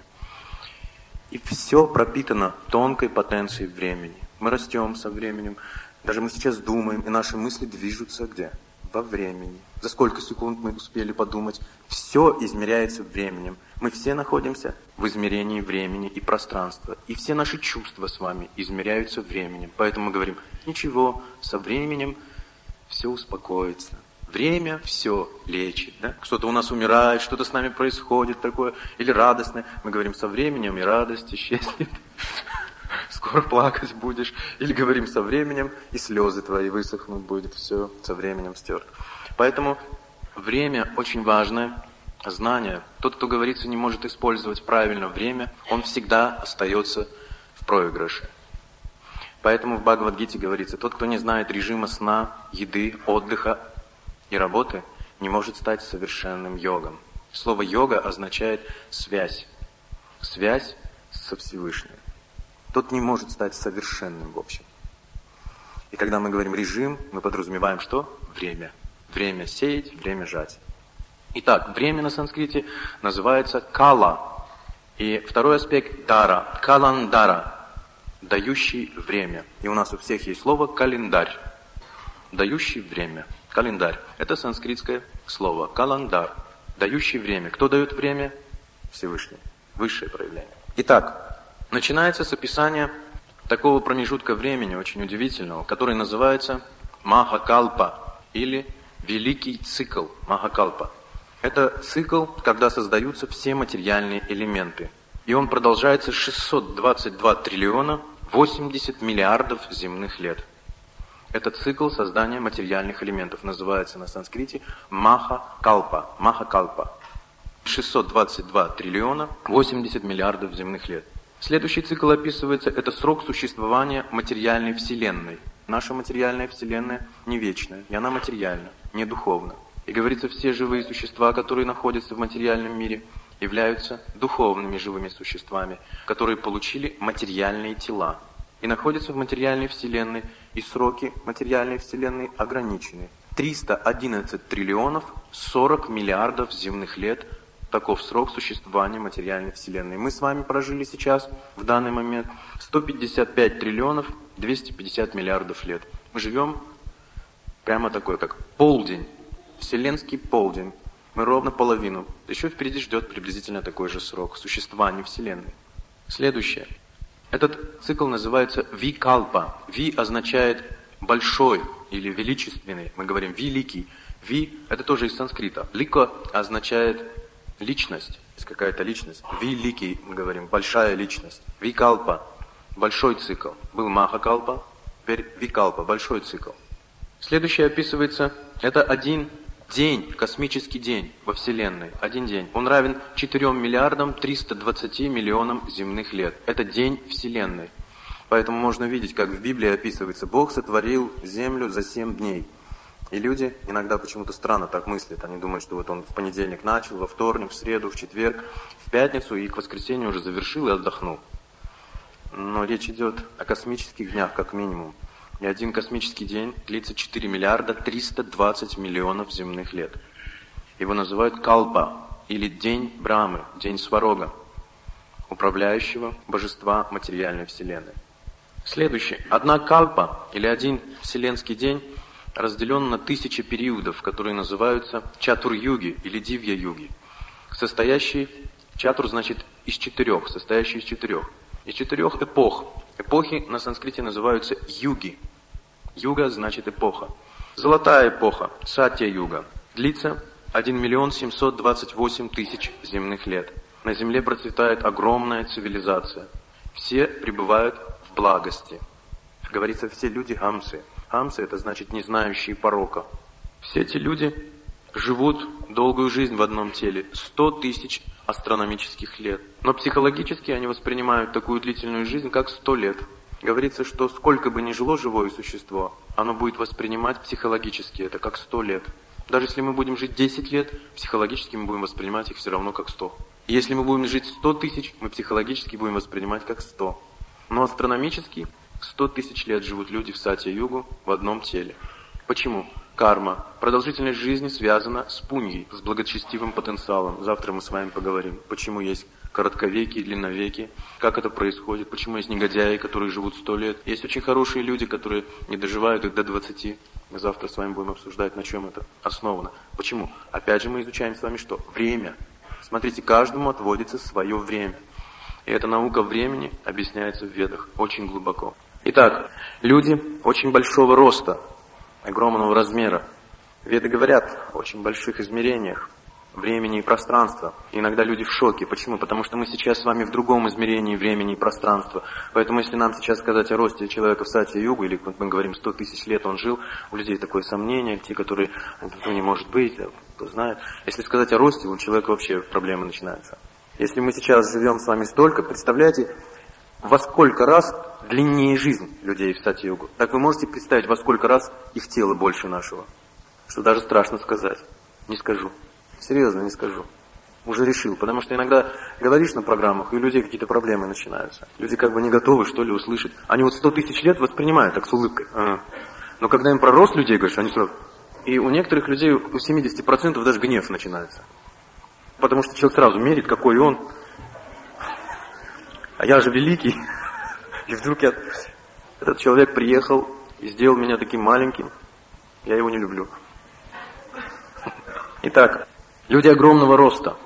И все пропитано тонкой потенцией времени. Мы растем со временем. Даже мы сейчас думаем, и наши мысли движутся где? Во времени. За сколько секунд мы успели подумать? Все измеряется временем. Мы все находимся в измерении времени и пространства. И все наши чувства с вами измеряются временем. Поэтому мы говорим, ничего, со временем все успокоится. Время все лечит. Да? Что-то у нас умирает, что-то с нами происходит такое, или радостное. Мы говорим, со временем и радость исчезнет. Скоро плакать будешь. Или говорим, со временем и слезы твои высохнут, будет все со временем стерто. Поэтому время очень важное знание. Тот, кто говорится, не может использовать правильно время, он всегда остается в проигрыше. Поэтому в Бхагавад-гите говорится, тот, кто не знает режима сна, еды, отдыха и работы, не может стать совершенным йогом. Слово йога означает связь. Связь со Всевышним. Тот не может стать совершенным в общем. И когда мы говорим режим, мы подразумеваем что? Время. Время сеять, время жать. Итак, время на санскрите называется кала. И второй аспект дара. Каландара. Дающий время. И у нас у всех есть слово календарь. Дающий время. Календарь. Это санскритское слово. Каландар. Дающий время. Кто дает время? Всевышний. Высшее проявление. Итак, начинается с описания такого промежутка времени, очень удивительного, который называется Махакалпа или Великий цикл Махакалпа. Это цикл, когда создаются все материальные элементы. И он продолжается шестьсот двадцать два триллиона восемьдесят миллиардов земных лет. Это цикл создания материальных элементов. Называется на санскрите Махакалпа. Махакалпа. шестьсот двадцать два триллиона восемьдесят миллиардов земных лет. Следующий цикл описывается, это срок существования материальной вселенной. Наша материальная вселенная не вечная, и она материальна, не духовна. И говорится, все живые существа, которые находятся в материальном мире, являются духовными живыми существами, которые получили материальные тела. и находится в материальной вселенной, и сроки материальной вселенной ограничены. триста одиннадцать триллионов сорок миллиардов земных лет – таков срок существования материальной вселенной. Мы с вами прожили сейчас, в данный момент, сто пятьдесят пять триллионов двести пятьдесят миллиардов лет. Мы живем прямо такой, как полдень, вселенский полдень. Мы ровно половину. Еще впереди ждет приблизительно такой же срок существования вселенной. Следующее. Этот цикл называется викалпа. Ви означает большой или величественный. Мы говорим великий. Ви – это тоже из санскрита. Лика означает личность. Есть какая-то личность. Великий, мы говорим, большая личность. Викалпа – большой цикл. Был махакалпа, теперь викалпа – большой цикл. Следующее описывается, это один день, космический день во Вселенной. Один день. Он равен четырем миллиардам триста двадцати миллионам земных лет. Это день Вселенной. Поэтому можно видеть, как в Библии описывается, Бог сотворил землю за семь дней. И люди иногда почему-то странно так мыслят. Они думают, что вот он в понедельник начал, во вторник, в среду, в четверг, в пятницу и к воскресенью уже завершил и отдохнул. Но речь идет о космических днях, как минимум. И один космический день длится четыре миллиарда триста двадцать миллионов земных лет. Его называют калпа, или день Брамы, день Сварога, управляющего божества материальной вселенной. Следующий. Одна калпа, или один вселенский день, разделен на тысячи периодов, которые называются чатур-юги или дивья-юги, состоящие, чатур значит из четырех, состоящие из четырех, из четырех эпох. Эпохи на санскрите называются юги. Юга значит эпоха. Золотая эпоха, сатья-юга, длится один миллион семьсот двадцать восемь тысяч земных лет. На земле процветает огромная цивилизация. Все пребывают в благости. Говорится, все люди хамсы. Хамсы – это значит не знающие порока. Все эти люди живут долгую жизнь в одном теле, сто тысяч астрономических лет. Но психологически они воспринимают такую длительную жизнь, как сто лет. Говорится, что сколько бы ни жило живое существо, оно будет воспринимать психологически это как сто лет. Даже если мы будем жить десять лет, психологически мы будем воспринимать их все равно как сто. И если мы будем жить сто тысяч, мы психологически будем воспринимать как сто. Но астрономически сто тысяч лет живут люди в сатья-югу в одном теле. Почему? Карма. Продолжительность жизни связана с пуньей, с благочестивым потенциалом. Завтра мы с вами поговорим, почему есть коротковеки и длинновеки, как это происходит, почему есть негодяи, которые живут сто лет. Есть очень хорошие люди, которые не доживают их до двадцати. Мы завтра с вами будем обсуждать, на чем это основано. Почему? Опять же мы изучаем с вами что? Время. Смотрите, каждому отводится свое время. И эта наука времени объясняется в Ведах очень глубоко. Итак, люди очень большого роста, огромного размера. Веды говорят о очень больших измерениях времени и пространства. И иногда люди в шоке. Почему? Потому что мы сейчас с вами в другом измерении времени и пространства. Поэтому если нам сейчас сказать о росте человека в сатья-югу, или мы говорим сто тысяч лет он жил, у людей такое сомнение, те, которые, ну не может быть, кто знает. Если сказать о росте, у человека вообще проблемы начинаются. Если мы сейчас живем с вами столько, представляете, во сколько раз длиннее жизнь людей в сатья-югу. Так вы можете представить, во сколько раз их тело больше нашего? Что даже страшно сказать. Не скажу. Серьезно, не скажу. Уже решил. Потому что иногда говоришь на программах, и у людей какие-то проблемы начинаются. Люди как бы не готовы, что ли, услышать. Они вот сто тысяч лет воспринимают так с улыбкой. А. Но когда им про рост людей говоришь, они сразу... И у некоторых людей, у семидесяти процентов даже гнев начинается. Потому что человек сразу мерит, какой он. А я же великий. И вдруг я... этот человек приехал и сделал меня таким маленьким. Я его не люблю. Итак, люди огромного роста.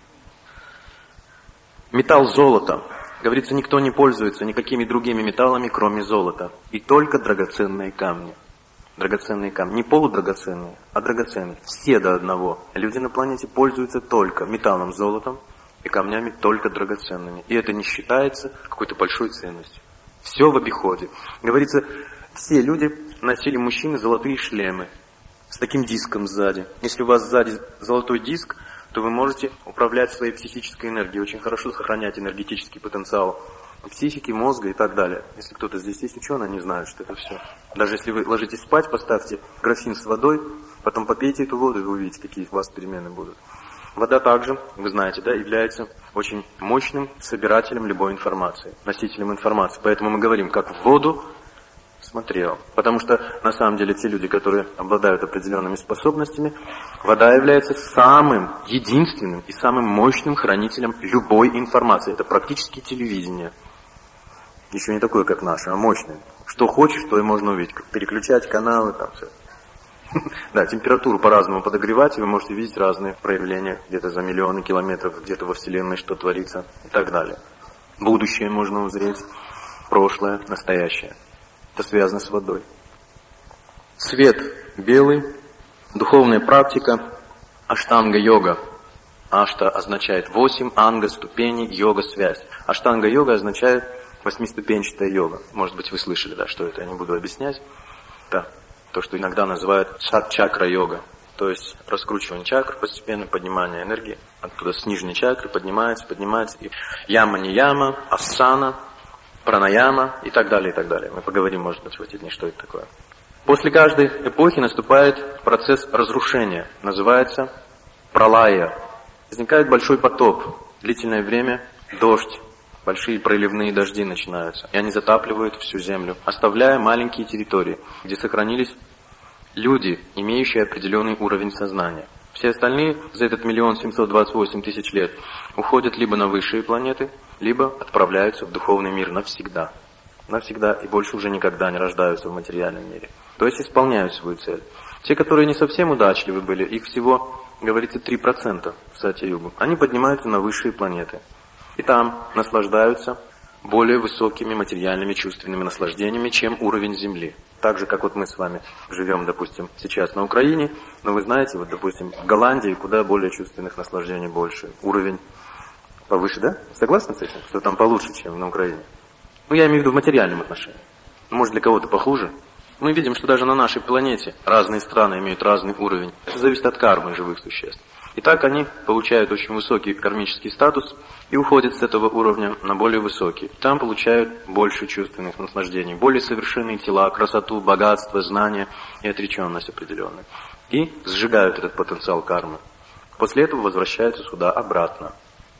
Металл золото. Говорится, никто не пользуется никакими другими металлами, кроме золота. И только драгоценные камни. Драгоценные камни. Не полудрагоценные, а драгоценные. Все до одного. Люди на планете пользуются только металлом золотом и камнями только драгоценными. И это не считается какой-то большой ценностью. Все в обиходе. Говорится, все люди носили, мужчины, золотые шлемы с таким диском сзади. Если у вас сзади золотой диск, то вы можете управлять своей психической энергией, очень хорошо сохранять энергетический потенциал психики, мозга и так далее. Если кто-то здесь есть ученый, они знают, что это все. Даже если вы ложитесь спать, поставьте графин с водой, потом попейте эту воду, и вы увидите, какие у вас перемены будут. Вода также, вы знаете, да, является очень мощным собирателем любой информации, носителем информации. Поэтому мы говорим, как в воду смотрел. Потому что на самом деле те люди, которые обладают определенными способностями, вода является самым единственным и самым мощным хранителем любой информации. Это практически телевидение. Еще не такое, как наше, а мощное. Что хочешь, то и можно увидеть. Переключать каналы, там все. Да, температуру по-разному подогревать, и вы можете видеть разные проявления, где-то за миллионы километров, где-то во Вселенной, что творится, и так далее. Будущее можно узреть, прошлое, настоящее. Это связано с водой. Свет белый, духовная практика, аштанга-йога. Ашта означает восемь, анга – ступени, йога – связь. Аштанга-йога означает восьмиступенчатая йога. Может быть, вы слышали, да, что это, я не буду объяснять. Да. То, что иногда называют шат-чакра-йога, то есть раскручивание чакр, постепенное поднимание энергии, оттуда с нижней чакры поднимается, поднимается, и яма-нияма, асана, пранаяма и так далее, и так далее. Мы поговорим, может быть, в эти дни, что это такое. После каждой эпохи наступает процесс разрушения, называется пралая. Возникает большой потоп, длительное время дождь. Большие проливные дожди начинаются, и они затапливают всю землю, оставляя маленькие территории, где сохранились люди, имеющие определенный уровень сознания. Все остальные за этот миллион семьсот двадцать восемь тысяч лет уходят либо на высшие планеты, либо отправляются в духовный мир навсегда. Навсегда и больше уже никогда не рождаются в материальном мире. То есть исполняют свою цель. Те, которые не совсем удачливы были, их всего, говорится, три процента в Сатья-югу, они поднимаются на высшие планеты. И там наслаждаются более высокими материальными чувственными наслаждениями, чем уровень Земли. Так же, как вот мы с вами живем, допустим, сейчас на Украине, но вы знаете, вот, допустим, в Голландии куда более чувственных наслаждений больше. Уровень повыше, да? Согласны с этим? Что там получше, чем на Украине? Ну, я имею в виду в материальном отношении. Может, для кого-то похуже. Мы видим, что даже на нашей планете разные страны имеют разный уровень. Это зависит от кармы живых существ. И так они получают очень высокий кармический статус и уходят с этого уровня на более высокий. Там получают больше чувственных наслаждений, более совершенные тела, красоту, богатство, знания и отреченность определенную. И сжигают этот потенциал кармы. После этого возвращаются сюда обратно.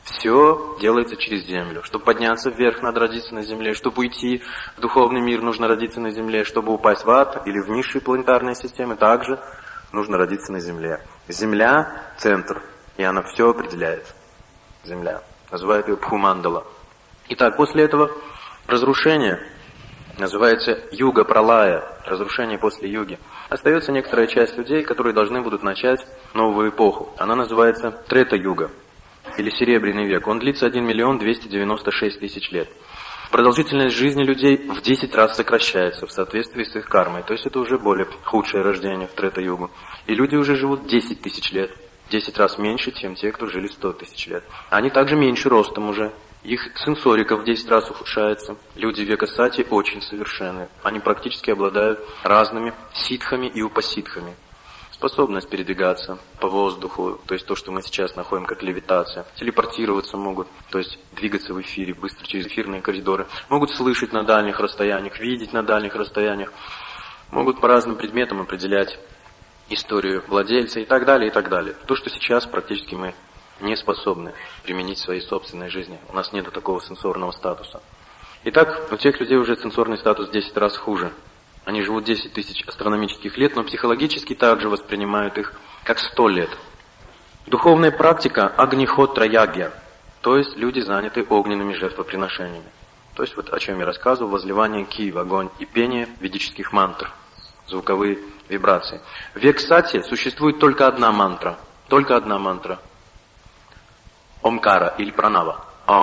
Все делается через землю. Чтобы подняться вверх, надо родиться на земле. Чтобы уйти в духовный мир, нужно родиться на земле. Чтобы упасть в ад или в низшие планетарные системы, также нужно родиться на земле. Земля – центр, и она все определяет. Земля. Называют ее Бхумандала. Итак, после этого разрушение называется юга-пралая, разрушение после юги. Остается некоторая часть людей, которые должны будут начать новую эпоху. Она называется Трета-юга, или Серебряный век. Он длится один миллион двести девяносто шесть тысяч лет. Продолжительность жизни людей в десять раз сокращается в соответствии с их кармой. То есть это уже более худшее рождение в Трета-югу. И люди уже живут десять тысяч лет. десять раз меньше, чем те, кто жили сто тысяч лет. Они также меньше ростом уже. Их сенсорика в десять раз ухудшается. Люди века Сати очень совершенны. Они практически обладают разными ситхами и упаситхами. Способность передвигаться по воздуху, то есть то, что мы сейчас находим как левитация. Телепортироваться могут, то есть двигаться в эфире быстро через эфирные коридоры. Могут слышать на дальних расстояниях, видеть на дальних расстояниях. Могут по разным предметам определять историю владельца и так далее, и так далее. То, что сейчас практически мы не способны применить в своей собственной жизни. У нас нет такого сенсорного статуса. Итак, у тех людей уже сенсорный статус в десять раз хуже. Они живут десять тысяч астрономических лет, но психологически также воспринимают их как сто лет. Духовная практика агнихотра-ягья, то есть люди заняты огненными жертвоприношениями. То есть вот о чем я рассказывал, возливание ки в огонь и пение ведических мантр, звуковые вибрации. В век Сати существует только одна мантра, только одна мантра. Омкара или пранава.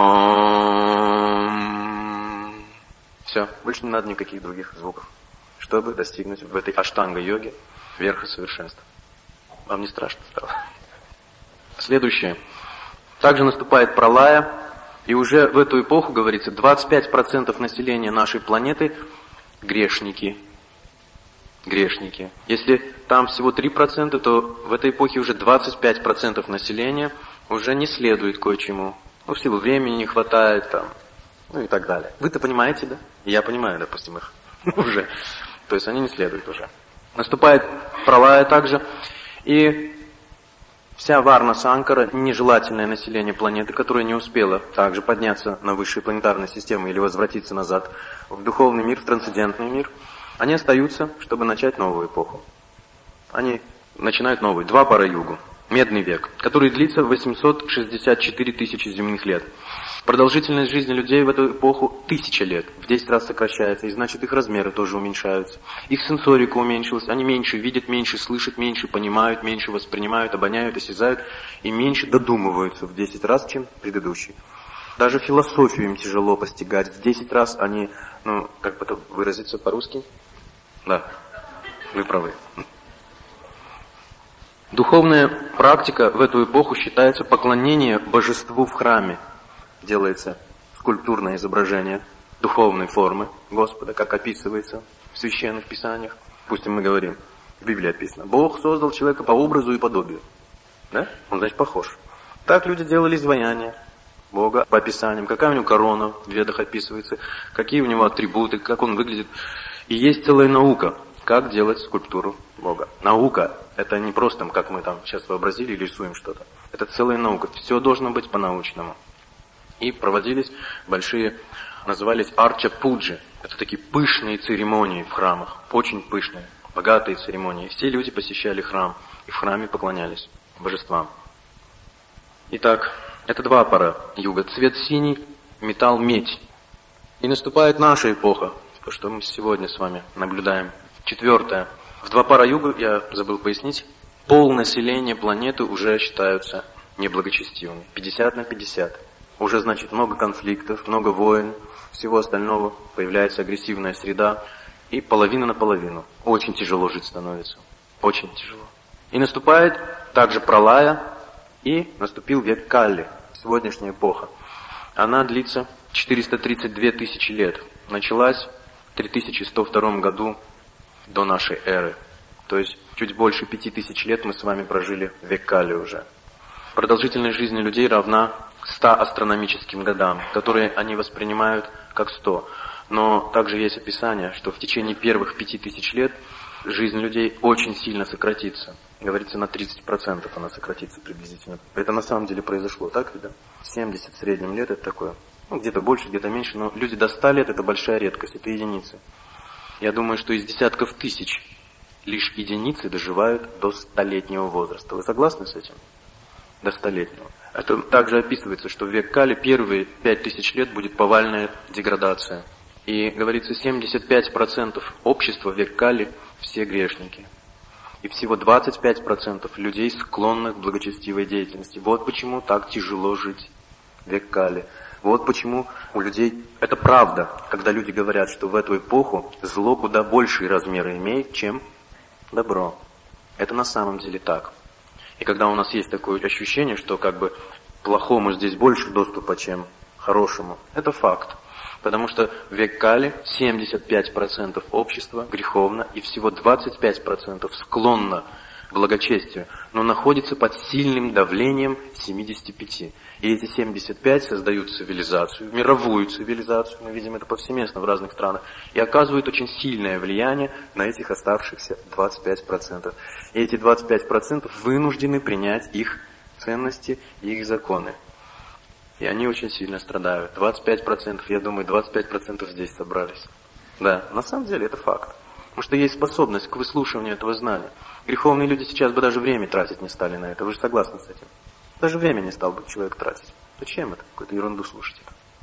Ом. Все, больше не надо никаких других звуков, чтобы достигнуть в этой аштанга-йоге верха совершенства. Вам не страшно стало? Следующее. Также наступает пралая, и уже в эту эпоху, говорится, двадцать пять процентов населения нашей планеты – грешники. Грешники. Если там всего три процента, то в этой эпохе уже двадцать пять процентов населения уже не следует кое-чему. Ну, в силу времени не хватает, там, ну и так далее. Вы-то понимаете, да? Я понимаю, допустим, их уже. То есть они не следуют уже. Наступает пралая также. И Вся Варна Санкара, нежелательное население планеты, которое не успело также подняться на высшие планетарные системы или возвратиться назад в духовный мир, в трансцендентный мир, они остаются, чтобы начать новую эпоху. Они начинают новый, два пара-югу, медный век, который длится восемьсот шестьдесят четыре тысячи земных лет. Продолжительность жизни людей в эту эпоху тысяча лет, в десять раз сокращается, и значит их размеры тоже уменьшаются. Их сенсорика уменьшилась, они меньше видят, меньше слышат, меньше понимают, меньше воспринимают, обоняют, осязают и меньше додумываются в десять раз, чем предыдущий. Даже философию им тяжело постигать, в десять раз они, ну, как бы это выразиться по-русски? Да, вы правы. Духовная практика в эту эпоху считается поклонение божеству в храме. Делается скульптурное изображение духовной формы Господа, как описывается в священных писаниях. Допустим, мы говорим, в Библии описано, Бог создал человека по образу и подобию. Да? Он, значит, похож. Так люди делали изваяния Бога по описаниям, какая у него корона в Ведах описывается, какие у него атрибуты, как он выглядит. И есть целая наука, как делать скульптуру Бога. Наука – это не просто, как мы там сейчас вообразили или рисуем что-то. Это целая наука. Все должно быть по-научному. И проводились большие, назывались арча-пуджи. Это такие пышные церемонии в храмах, очень пышные, богатые церемонии. Все люди посещали храм и в храме поклонялись божествам. Итак, это два пара юга. Цвет синий, металл медь. И наступает наша эпоха, то, что мы сегодня с вами наблюдаем. Четвертое. В два пара юга, я забыл пояснить, пол населения планеты уже считаются неблагочестивыми. пятьдесят на пятьдесят. Уже, значит, много конфликтов, много войн, всего остального, появляется агрессивная среда, и половина на половину. Очень тяжело жить становится. Очень тяжело. И наступает также пралая, и наступил век Калли, сегодняшняя эпоха. Она длится четыреста тридцать две тысячи лет. Началась в три тысячи сто втором году до нашей эры. То есть чуть больше пяти тысяч лет мы с вами прожили век Калли уже. Продолжительность жизни людей равна ста астрономическим годам, которые они воспринимают как сто. Но также есть описание, что в течение первых пяти тысяч лет жизнь людей очень сильно сократится. Говорится, на тридцать процентов она сократится приблизительно. Это на самом деле произошло, так ведь? Да? семьдесят в среднем лет это такое. Ну, где-то больше, где-то меньше, но люди до ста лет это большая редкость, это единицы. Я думаю, что из десятков тысяч лишь единицы доживают до столетнего возраста. Вы согласны с этим? До столетнего. Это также описывается, что в век Кали первые пять тысяч лет будет повальная деградация. И говорится, семьдесят пять процентов общества в век Кали все грешники. И всего двадцать пять процентов людей, склонных к благочестивой деятельности. Вот почему так тяжело жить в век Кали. Вот почему у людей... Это правда, когда люди говорят, что в эту эпоху зло куда большие размеры имеет, чем добро. Это на самом деле так. И когда у нас есть такое ощущение, что как бы плохому здесь больше доступа, чем хорошему, это факт. Потому что в век Кали семьдесят пять процентов общества греховно и всего двадцать пять процентов склонно к благочестию, но находится под сильным давлением семидесяти пяти. И эти семьдесят пять создают цивилизацию, мировую цивилизацию, мы видим это повсеместно в разных странах, и оказывают очень сильное влияние на этих оставшихся двадцать пять процентов. И эти двадцать пять процентов вынуждены принять их ценности и их законы. И они очень сильно страдают. двадцать пять процентов, я думаю, двадцать пять процентов здесь собрались. Да, на самом деле это факт. Потому что есть способность к выслушиванию этого знания. Греховные люди сейчас бы даже время тратить не стали на это. Вы же согласны с этим? Даже время не стал бы человек тратить. Зачем это? Какую-то ерунду слушать.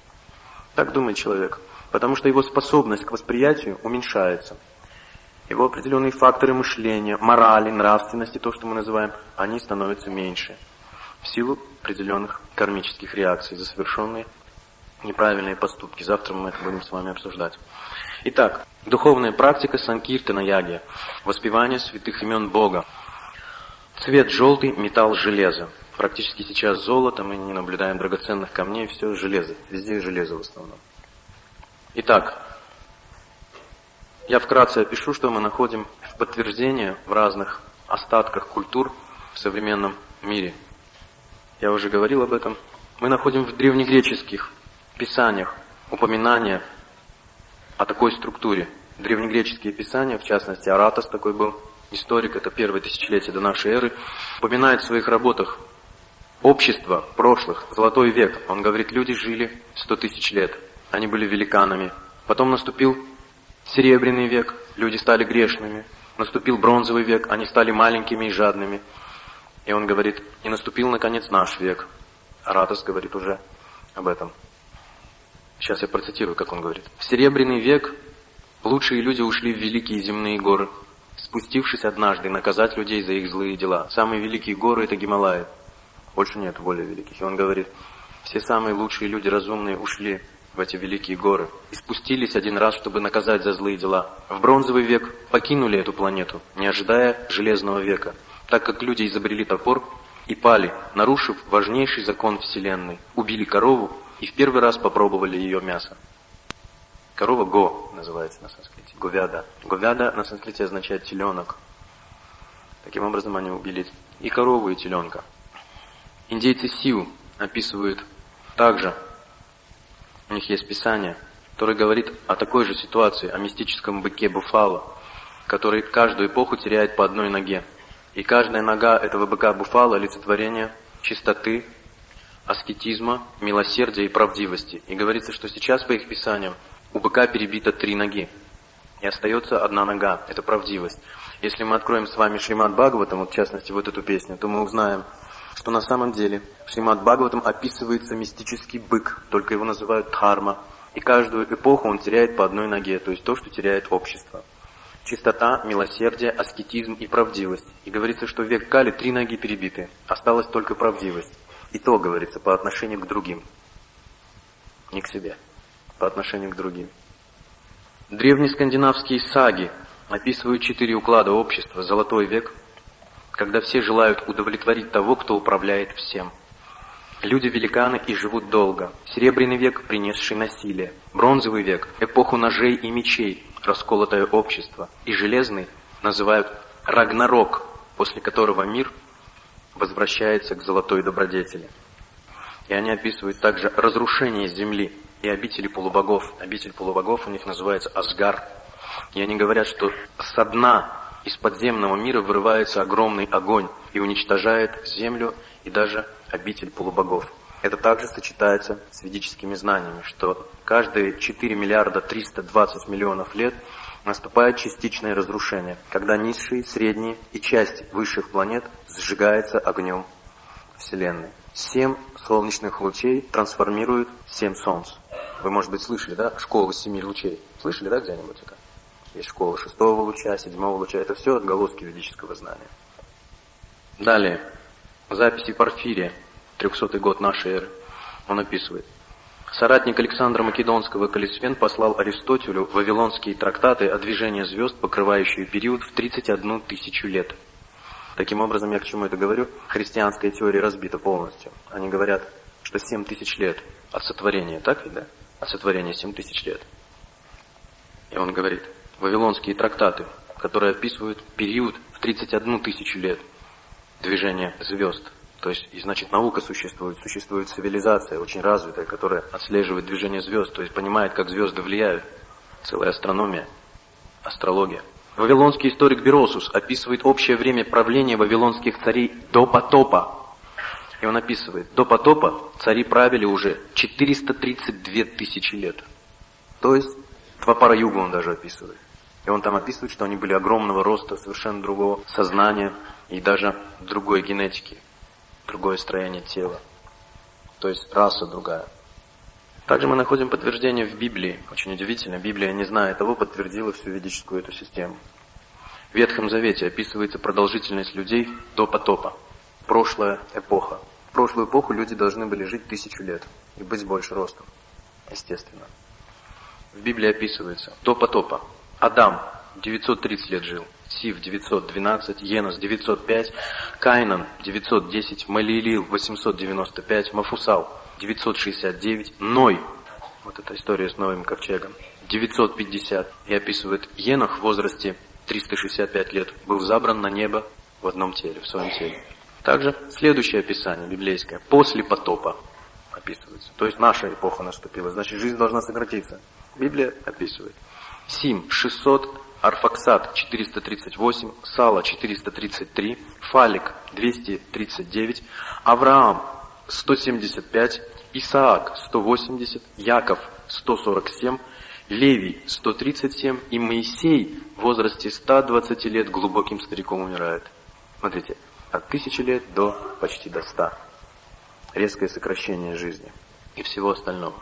Так думает человек. Потому что его способность к восприятию уменьшается. Его определенные факторы мышления, морали, нравственности, то, что мы называем, они становятся меньше. В силу определенных кармических реакций за совершенные неправильные поступки. Завтра мы это будем с вами обсуждать. Итак, духовная практика санкиртана-яги, воспевание святых имен Бога. Цвет желтый, металл железо. Практически сейчас золото, мы не наблюдаем драгоценных камней, все железо. Везде железо в основном. Итак, я вкратце опишу, что мы находим в подтверждение в разных остатках культур в современном мире. Я уже говорил об этом. Мы находим в древнегреческих писаниях упоминания о такой структуре. Древнегреческие писания, в частности, Аратос такой был историк, это первое тысячелетие до нашей эры, упоминает в своих работах общество прошлых, золотой век. Он говорит, люди жили сто тысяч лет, они были великанами. Потом наступил серебряный век, люди стали грешными. Наступил бронзовый век, они стали маленькими и жадными. И он говорит, и наступил, наконец, наш век. Аратос говорит уже об этом. Сейчас я процитирую, как он говорит. В серебряный век лучшие люди ушли в великие земные горы, спустившись однажды наказать людей за их злые дела. Самые великие горы — это Гималаи. Больше нет более великих. И он говорит, все самые лучшие люди, разумные, ушли в эти великие горы и спустились один раз, чтобы наказать за злые дела. В бронзовый век покинули эту планету, не ожидая железного века, так как люди изобрели топор и пали, нарушив важнейший закон Вселенной. Убили корову и в первый раз попробовали ее мясо. Корова го называется на санскрите, говяда. Говяда на санскрите означает теленок. Таким образом они убили и корову, и теленка. Индейцы Сиу описывают также, у них есть писание, которое говорит о такой же ситуации, о мистическом быке Буфало, который каждую эпоху теряет по одной ноге. И каждая нога этого быка Буфало — олицетворение чистоты, аскетизма, милосердия и правдивости. И говорится, что сейчас, по их писаниям, у быка перебито три ноги. И остается одна нога — это правдивость. Если мы откроем с вами Шримад Бхагаватам, вот в частности вот эту песню, то мы узнаем, что на самом деле в Шримад Бхагаватам описывается мистический бык, только его называют дхарма. И каждую эпоху он теряет по одной ноге, то есть то, что теряет общество. Чистота, милосердие, аскетизм и правдивость. И говорится, что в век Кали три ноги перебиты, осталась только правдивость. И то, говорится, по отношению к другим. Не к себе, по отношению к другим. Древние скандинавские саги описывают четыре уклада общества. Золотой век, когда все желают удовлетворить того, кто управляет всем. Люди великаны и живут долго. Серебряный век, принесший насилие. Бронзовый век, эпоху ножей и мечей, расколотое общество. И железный называют Рагнарок, после которого мир возвращается к золотой добродетели. И они описывают также разрушение земли и обители полубогов. Обитель полубогов у них называется Асгар. И они говорят, что со дна из подземного мира вырывается огромный огонь и уничтожает землю и даже обитель полубогов. Это также сочетается с ведическими знаниями, что каждые четыре миллиарда триста двадцать миллионов лет наступает частичное разрушение, когда низшие, средние и часть высших планет сжигается огнем Вселенной. Семь солнечных лучей трансформируют семь солнц. Вы, может быть, слышали, да, школы семи лучей? Слышали, да, где-нибудь это? Есть школа шестого луча, седьмого луча. Это все отголоски ведического знания. Далее. Записи Порфирия, трехсотый год нашей эры. Он описывает. Соратник Александра Македонского Калисфен послал Аристотелю вавилонские трактаты о движении звезд, покрывающие период в тридцать одну тысячу лет. Таким образом, я к чему это говорю? Христианская теория разбита полностью. Они говорят, что семь тысяч лет от сотворения, так ведь, да? От сотворения семь тысяч лет. И он говорит, вавилонские трактаты, которые описывают период в тридцать одну тысячу лет движения звезд. То есть, и значит, наука существует, существует цивилизация очень развитая, которая отслеживает движение звезд, то есть понимает, как звезды влияют. Целая астрономия, астрология. Вавилонский историк Беросус описывает общее время правления вавилонских царей до потопа. И он описывает, до потопа цари правили уже четыреста тридцать две тысячи лет. То есть, Двапара-югу он даже описывает. И он там описывает, что они были огромного роста, совершенно другого сознания и даже другой генетики, другое строение тела. То есть раса другая. Также мы находим подтверждение в Библии. Очень удивительно, Библия, не зная того, подтвердила всю ведическую эту систему. В Ветхом Завете описывается продолжительность людей до потопа. Прошлая эпоха. В прошлую эпоху люди должны были жить тысячу лет и быть больше ростом. Естественно. В Библии описывается до потопа. Адам девятьсот тридцать лет жил, Сив девятьсот двенадцать, Енос девятьсот пять, Каинан девятьсот десять, Малиилил восемьсот девяносто пять, Мафусал девятьсот шестьдесят девять, Ной, вот эта история с Новым ковчегом, девятьсот пятьдесят. И описывает, Енох в возрасте триста шестьдесят пять лет был забран на небо в одном теле, в своем теле. Также следующее описание библейское, после потопа описывается. То есть наша эпоха наступила, значит жизнь должна сократиться. Библия описывает. Сим, шестьсот Арфаксад четыреста тридцать восемь, Сала четыреста тридцать три, Фалик двести тридцать девять, Авраам сто семьдесят пять, Исаак сто восемьдесят, Яков сто сорок семь, Левий сто тридцать семь и Моисей в возрасте ста двадцати лет глубоким стариком умирает. Смотрите, от тысячи лет до почти до ста. Резкое сокращение жизни и всего остального.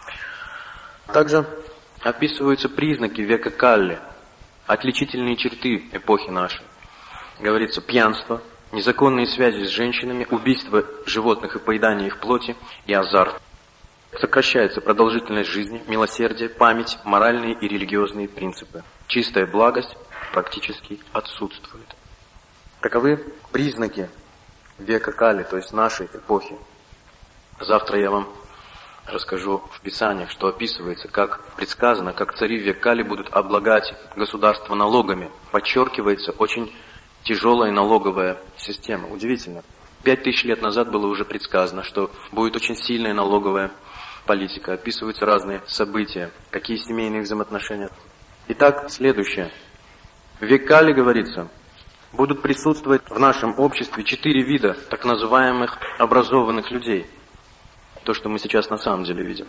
Также описываются признаки века Калли, отличительные черты эпохи нашей. Говорится пьянство, незаконные связи с женщинами, убийство животных и поедание их плоти и азарт. Сокращается продолжительность жизни, милосердие, память, моральные и религиозные принципы. Чистая благость практически отсутствует. Таковы признаки века Кали, то есть нашей эпохи. Завтра я вам расскажу в Писаниях, что описывается, как предсказано, как цари в век Кали будут облагать государство налогами. Подчеркивается очень тяжелая налоговая система. Удивительно. Пять тысяч лет назад было уже предсказано, что будет очень сильная налоговая политика. Описываются разные события, какие семейные взаимоотношения. Итак, следующее. В век Кали, говорится, будут присутствовать в нашем обществе четыре вида так называемых образованных людей. То, что мы сейчас на самом деле видим.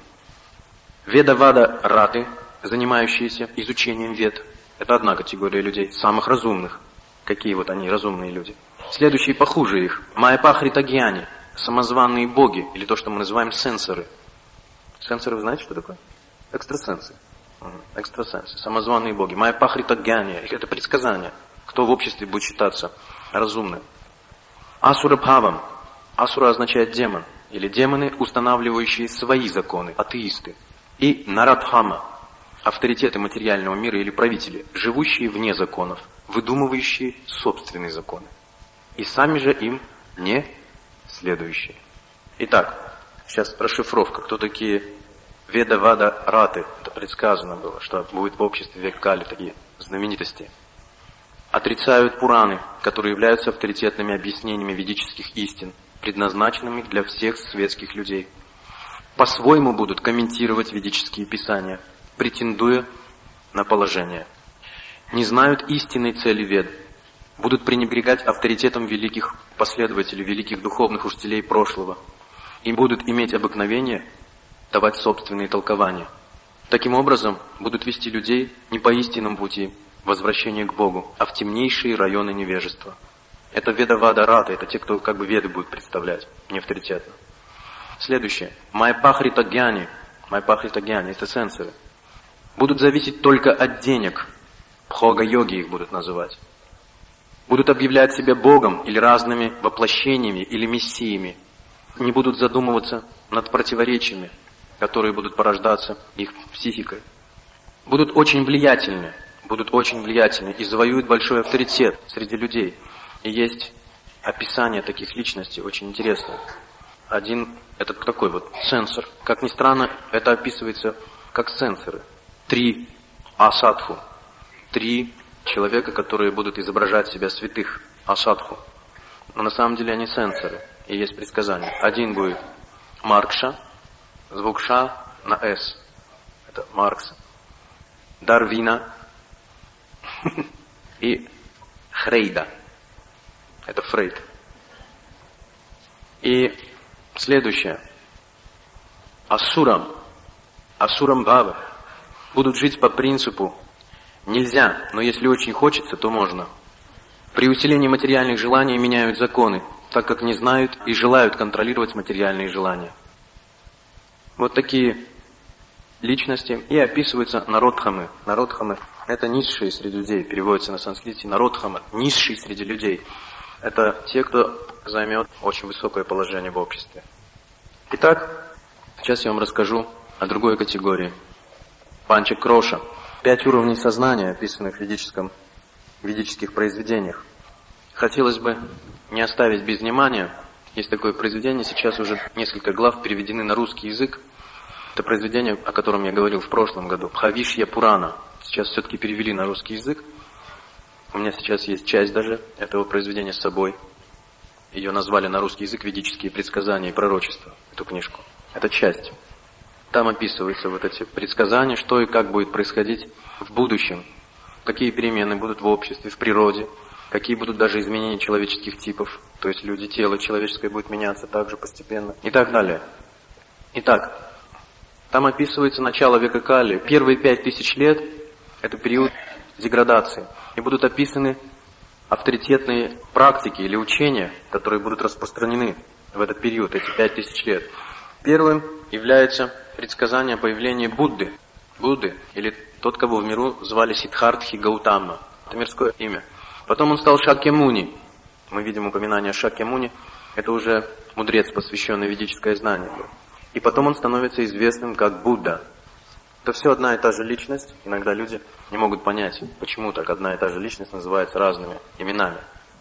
Ведавада раты, занимающиеся изучением вед. Это одна категория людей, самых разумных. Какие вот они, разумные люди. Следующие похуже их. Майапахритагьяни, самозваные боги, или то, что мы называем сенсоры. Сенсоры, вы знаете, что такое? Экстрасенсы. Экстрасенсы, самозваные боги. Майапахритагьяни, это предсказание. Кто в обществе будет считаться разумным. Асурабхавам. Асура означает демон. Или демоны, устанавливающие свои законы, атеисты. И Нарадхама, авторитеты материального мира или правители, живущие вне законов, выдумывающие собственные законы. И сами же им не следующие. Итак, сейчас расшифровка. Кто такие Ведавада Раты? Это предсказано было, что будет в обществе век Кали такие знаменитости. Отрицают Пураны, которые являются авторитетными объяснениями ведических истин, предназначенными для всех светских людей. По-своему будут комментировать ведические писания, претендуя на положение. Не знают истинной цели вед, будут пренебрегать авторитетом великих последователей, великих духовных учителей прошлого, и будут иметь обыкновение давать собственные толкования. Таким образом, будут вести людей не по истинному пути возвращения к Богу, а в темнейшие районы невежества. Это Ведавада Рата, это те, кто как бы веды будут представлять, не авторитетно. Следующее. Майапахритагьяни. Майапахритагьяни, это сенсоры. Будут зависеть только от денег. Бхога-йоги их будут называть. Будут объявлять себя Богом или разными воплощениями или мессиями. Не будут задумываться над противоречиями, которые будут порождаться их психикой. Будут очень влиятельны, будут очень влиятельны и завоюют большой авторитет среди людей. И есть описание таких личностей, очень интересное. Один, это такой вот сенсор. Как ни странно, это описывается как сенсоры. Три асадху. Три человека, которые будут изображать себя святых. Асадху. Но на самом деле они сенсоры. И есть предсказание. Один будет Маркша, звук Ша на С. Это Маркс. Дарвина и Хрейда. Это Фрейд. И следующее. Асурам. Асурам Бхава. Будут жить по принципу нельзя, но если очень хочется, то можно. При усилении материальных желаний меняют законы, так как не знают и желают контролировать материальные желания. Вот такие личности. И описываются народхамы. Народхамы – это низшие среди людей. Переводится на санскрите народхамы. Низшие среди людей. Это те, кто займет очень высокое положение в обществе. Итак, сейчас я вам расскажу о другой категории. Панчакроша. Пять уровней сознания, описанных в ведическом, в ведических произведениях. Хотелось бы не оставить без внимания. Есть такое произведение, сейчас уже несколько глав переведены на русский язык. Это произведение, о котором я говорил в прошлом году. Бхавишья Пурана. Сейчас все-таки перевели на русский язык. У меня сейчас есть часть даже этого произведения с собой. Ее назвали на русский язык «Ведические предсказания и пророчества», эту книжку. Это часть. Там описываются вот эти предсказания, что и как будет происходить в будущем. какие перемены будут в обществе, в природе, какие будут даже изменения человеческих типов, то есть люди, тело человеческое будет меняться также постепенно и так далее. Итак, там описывается начало века Кали. Первые пять тысяч лет – это период деградации. И будут описаны авторитетные практики или учения, которые будут распространены в этот период, эти пять тысяч лет. Первым является предсказание появления Будды. Будды, или тот, кого в миру звали Сиддхартхи Гаутама. Это мирское имя. Потом он стал Шакьямуни. Мы видим упоминание Шакьямуни. Это уже мудрец, посвященный в ведическое знание. И потом он становится известным как Будда. Это все одна и та же личность. Иногда люди не могут понять, почему так одна и та же личность называется разными именами.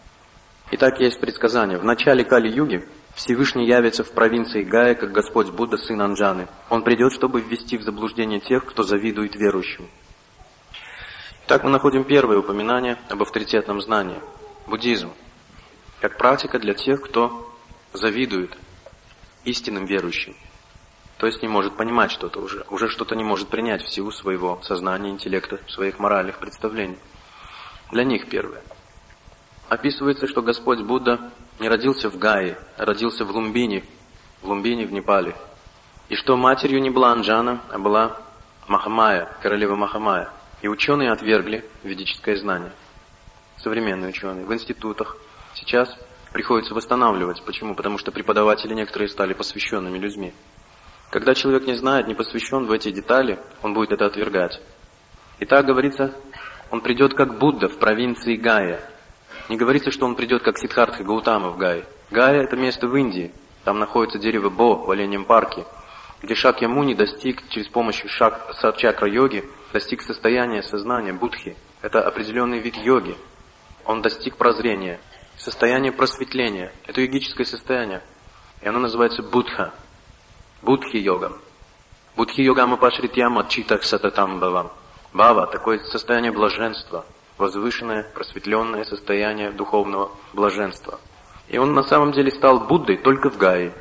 Итак, есть предсказание. В начале Кали-юги Всевышний явится в провинции Гая, как Господь Будда, сын Анджаны. Он придет, чтобы ввести в заблуждение тех, кто завидует верующим. Итак, мы находим первое упоминание об авторитетном знании. Буддизм. Как практика для тех, кто завидует истинным верующим. То есть не может понимать что-то уже. Уже что-то не может принять в силу своего сознания, интеллекта, своих моральных представлений. Для них первое. Описывается, что Господь Будда не родился в Гае, а родился в Лумбине, в Лумбине в Непале. И что матерью не была Анджана, а была Махамая, королева Махамая. И ученые отвергли ведическое знание. Современные ученые в институтах сейчас приходится восстанавливать. Почему? Потому что преподаватели некоторые стали посвященными людьми. Когда человек не знает, не посвящен в эти детали, он будет это отвергать. И так говорится, он придет как Будда в провинции Гая. Не говорится, что он придет как Сиддхартха Гаутама в Гае. Гая – это место в Индии. Там находится дерево Бо в оленьем парке, где Шакьямуни достиг через помощь шак, чакра-йоги, достиг состояния сознания будхи. Это определенный вид йоги. Он достиг прозрения, состояния просветления. Это йогическое состояние. И оно называется будха. Будхи-йога. Будхи-йогам апашритьям отчитах сататам бавам. Бава – такое состояние блаженства, возвышенное, просветленное состояние духовного блаженства. И он на самом деле стал Буддой только в Гае.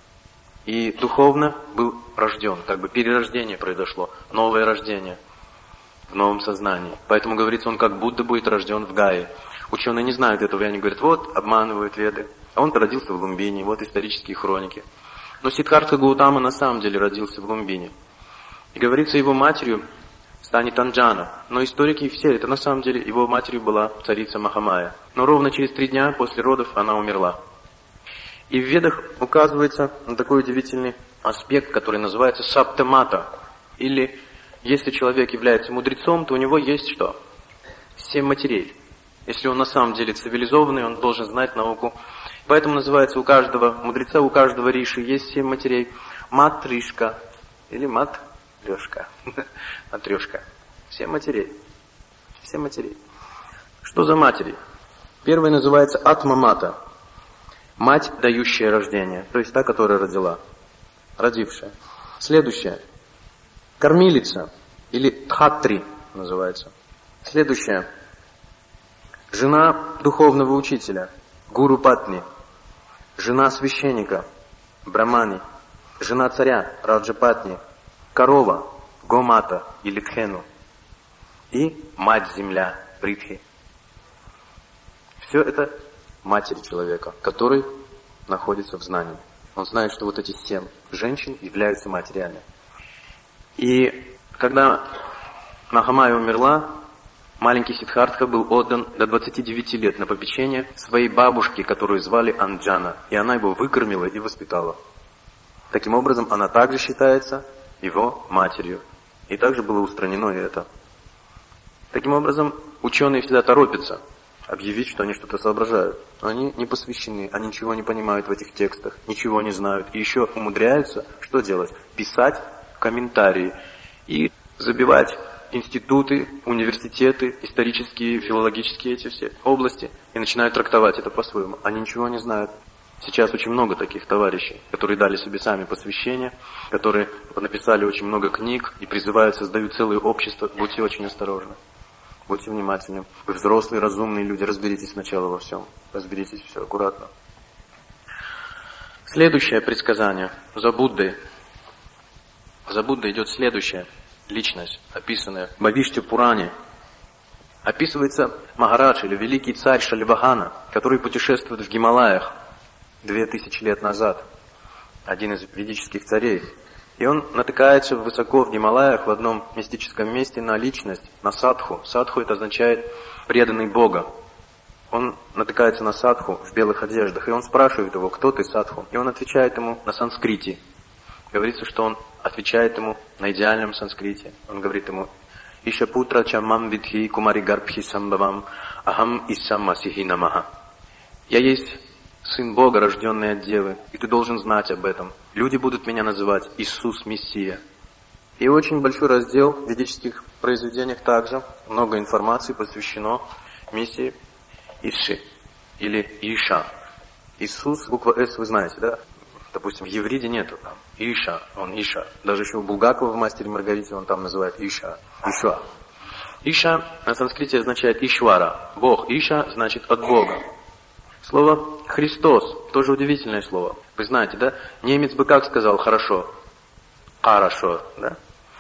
И духовно был рожден, как бы перерождение произошло, новое рождение в новом сознании. Поэтому говорится, он как Будда будет рожден в Гае. Ученые не знают этого, и они говорят, вот, обманывают веды. А он родился в Лумбине, вот исторические хроники. Но Сиддхартха Гаутама на самом деле родился в Лумбине. И говорится, его матерью станет Анджана. Но историки все, это на самом деле его матерью была царица Махамая. Но ровно через три дня после родов она умерла. И в Ведах указывается на такой удивительный аспект, который называется саптамата. Или, если человек является мудрецом, то у него есть что? Семь матерей. Если он на самом деле цивилизованный, он должен знать науку. Поэтому называется у каждого мудреца, у каждого риши есть семь матерей. Матришка или матрешка. Матрешка. Семь матерей. Семь матерей. Что за матери? Первая называется Атма-мата. Мать, дающая рождение. То есть та, которая родила. Родившая. Следующая. Кормилица. Или Тхатри называется. Следующая. Жена духовного учителя. Гуру Патни. Жена священника, Брамани, жена царя, Раджапатни, корова, Гомата или Тхену и мать-земля, Притхи. Все это матери человека, который находится в знании. Он знает, что вот эти семь женщин являются матерями. И когда Махамая умерла, маленький Сиддхартха был отдан до двадцати девяти лет на попечение своей бабушки, которую звали Анджана. И она его выкормила и воспитала. Таким образом, она также считается его матерью. И также было устранено и это. Таким образом, ученые всегда торопятся объявить, что они что-то соображают. Но они не посвящены, они ничего не понимают в этих текстах, ничего не знают. И еще умудряются, что делать? Писать комментарии и забивать институты, университеты, исторические, филологические эти все области и начинают трактовать это по-своему. Они ничего не знают. Сейчас очень много таких товарищей, которые дали себе сами посвящение, которые написали очень много книг и призывают, создают целые общества. Будьте очень осторожны, будьте внимательны. Вы взрослые, разумные люди, разберитесь сначала во всем. Разберитесь все аккуратно. Следующее предсказание за Буддой. За Буддой идет следующее. Личность, описанная в Бхавишти Пуране. описывается Махарадж или великий царь Шальвахана, который путешествует в Гималаях две тысячи лет назад, один из ведических царей. И он натыкается высоко в Гималаях в одном мистическом месте на личность, на садху. Садху это означает преданный Бога. Он натыкается на садху в белых одеждах, и он спрашивает его, кто ты, садху? И он отвечает ему на санскрите. Говорится, что он отвечает ему на идеальном санскрите. Он говорит ему: «Иша путра чамам видхи кумари гарбхи самбавам ахам иссам масихи намаха». Я есть сын Бога, рожденный от Девы, и ты должен знать об этом. Люди будут меня называть Иисус Мессия. И очень большой раздел в ведических произведениях также, много информации посвящено миссии Иши или Иша. Иисус, буква С вы знаете, да? Допустим, в Евриде нету там Иша, он Иша. Даже еще у Булгакова в «Мастере и Маргарите» он там называет Иша, Ишва. Иша на санскрите означает Ишвара. Бог. Иша значит от Бога. Слово «Христос» тоже удивительное слово. Вы знаете, да? Немец бы как сказал «хорошо»? «Хорошо», да?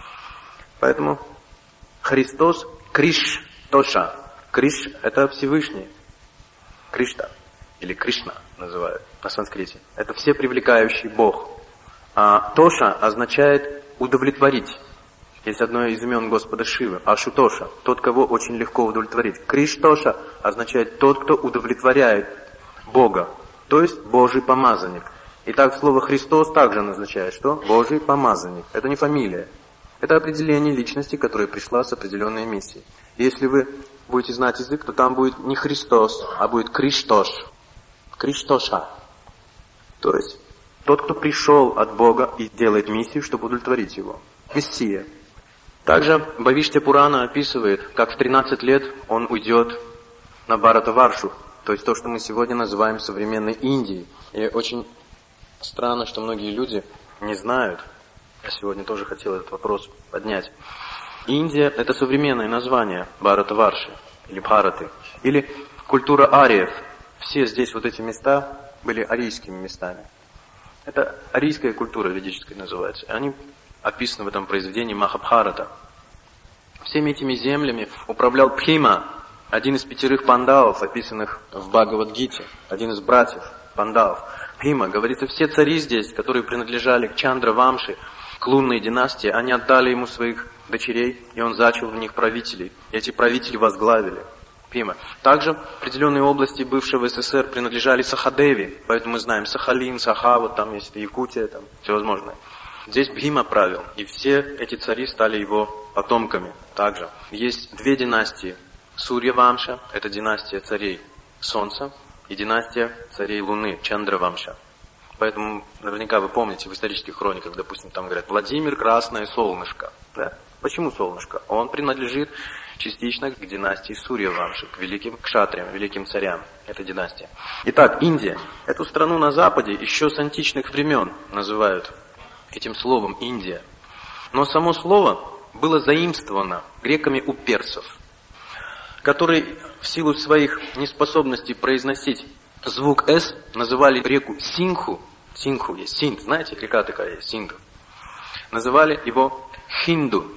Поэтому Христос Криш Тоша. Криш – это Всевышний. Кришна или Кришна называют на санскрите. Это все привлекающий Бог. А Тоша означает удовлетворить. Есть одно из имен Господа Шивы, Ашутоша, тот, кого очень легко удовлетворить. Криштоша означает тот, кто удовлетворяет Бога, то есть Божий помазанник. Итак, слово Христос также означает, что Божий помазанник. Это не фамилия. Это определение личности, которая пришла с определенной миссией. Если вы будете знать язык, то там будет не Христос, а будет Криштош. Криштоша. То есть тот, кто пришел от Бога и делает миссию, чтобы удовлетворить его. Мессия. Также Бхавиштха Пурана описывает, как в тринадцать лет он уйдет на Бхаратаваршу, то есть то, что мы сегодня называем современной Индией. И очень странно, что многие люди не знают. Я сегодня тоже хотел этот вопрос поднять. Индия – это современное название Бхаратаварши или Бхараты, или культура ариев. Все здесь вот эти места были арийскими местами. Это арийская культура ведическая называется. Они описаны в этом произведении Махабхарата. Всеми этими землями управлял Бхима, один из пятерых пандавов, описанных в Бхагавад-гите, один из братьев пандавов. Бхима, говорится, все цари здесь, которые принадлежали к Чандра-Вамши, к лунной династии, они отдали ему своих дочерей, и он зачал в них правителей. И эти правители возглавили Бхима. Также определенные области бывшего СССР принадлежали Сахадеви, поэтому мы знаем Сахалин, Саха, вот там есть Якутия, там всевозможное. Здесь Бхима правил, и все эти цари стали его потомками также. Есть две династии. Сурья-Вамша, это династия царей Солнца, и династия царей Луны, Чандра-Вамша. Поэтому наверняка вы помните в исторических хрониках, допустим, там говорят Владимир Красное Солнышко. Да? Почему солнышко? Он принадлежит частично к династии Сурья-Вамши, к великим кшатриям, великим царям. Это династия. Итак, Индия. Эту страну на Западе еще с античных времен называют этим словом Индия. Но само слово было заимствовано греками у персов, которые в силу своих неспособностей произносить звук «с» называли реку Синху. Синху есть, Синд, знаете, река такая есть, Синд. Называли его Хинду.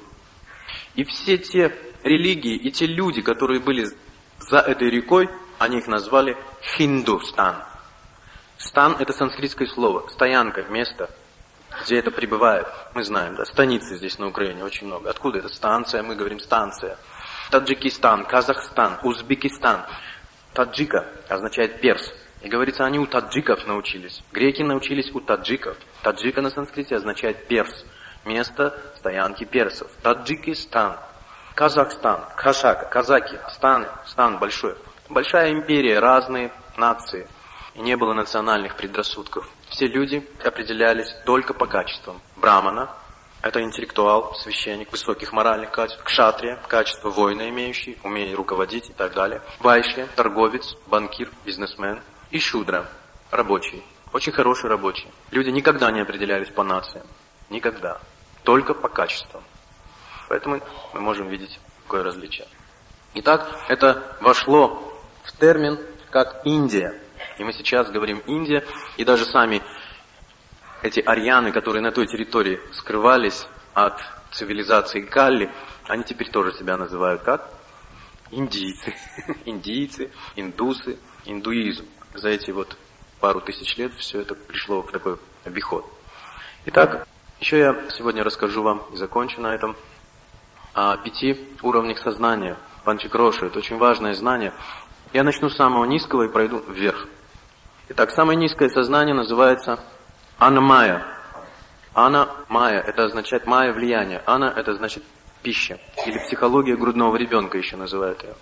И все те религии и те люди, которые были за этой рекой, они их назвали Хиндустан. Стан – это санскритское слово, стоянка, место, где это пребывает. Мы знаем, да, станицы здесь на Украине очень много. Откуда это станция? Мы говорим станция. Таджикистан, Казахстан, Узбекистан. Таджика означает перс. И говорится, они у таджиков научились. Греки научились у таджиков. Таджика на санскрите означает перс. Место стоянки персов. Таджикистан, Казахстан, Кашака, казаки, станы, стан большой. Большая империя, разные нации. И не было национальных предрассудков. Все люди определялись только по качествам. Брамана – это интеллектуал, священник высоких моральных качеств. Кшатрия – качество воина имеющий, умение руководить и так далее. Вайшья – торговец, банкир, бизнесмен. И шудра – рабочий. Очень хороший рабочий. Люди никогда не определялись по нациям. Никогда. Только по качествам. Поэтому мы можем видеть такое различие. Итак, это вошло в термин как Индия. И мы сейчас говорим Индия, и даже сами эти арьяны, которые на той территории скрывались от цивилизации Галли, они теперь тоже себя называют как? индийцы, индийцы, индусы, индуизм. За эти вот пару тысяч лет все это пришло в такой обиход. Итак, еще я сегодня расскажу вам, и закончу на этом, о пяти уровнях сознания. Панчакроша — это очень важное знание. Я начну с самого низкого и пройду вверх. Итак, самое низкое сознание называется анамая. Ана-майя — это означает майя влияние. Ана — это значит пища. Или психология грудного ребенка еще называют ее.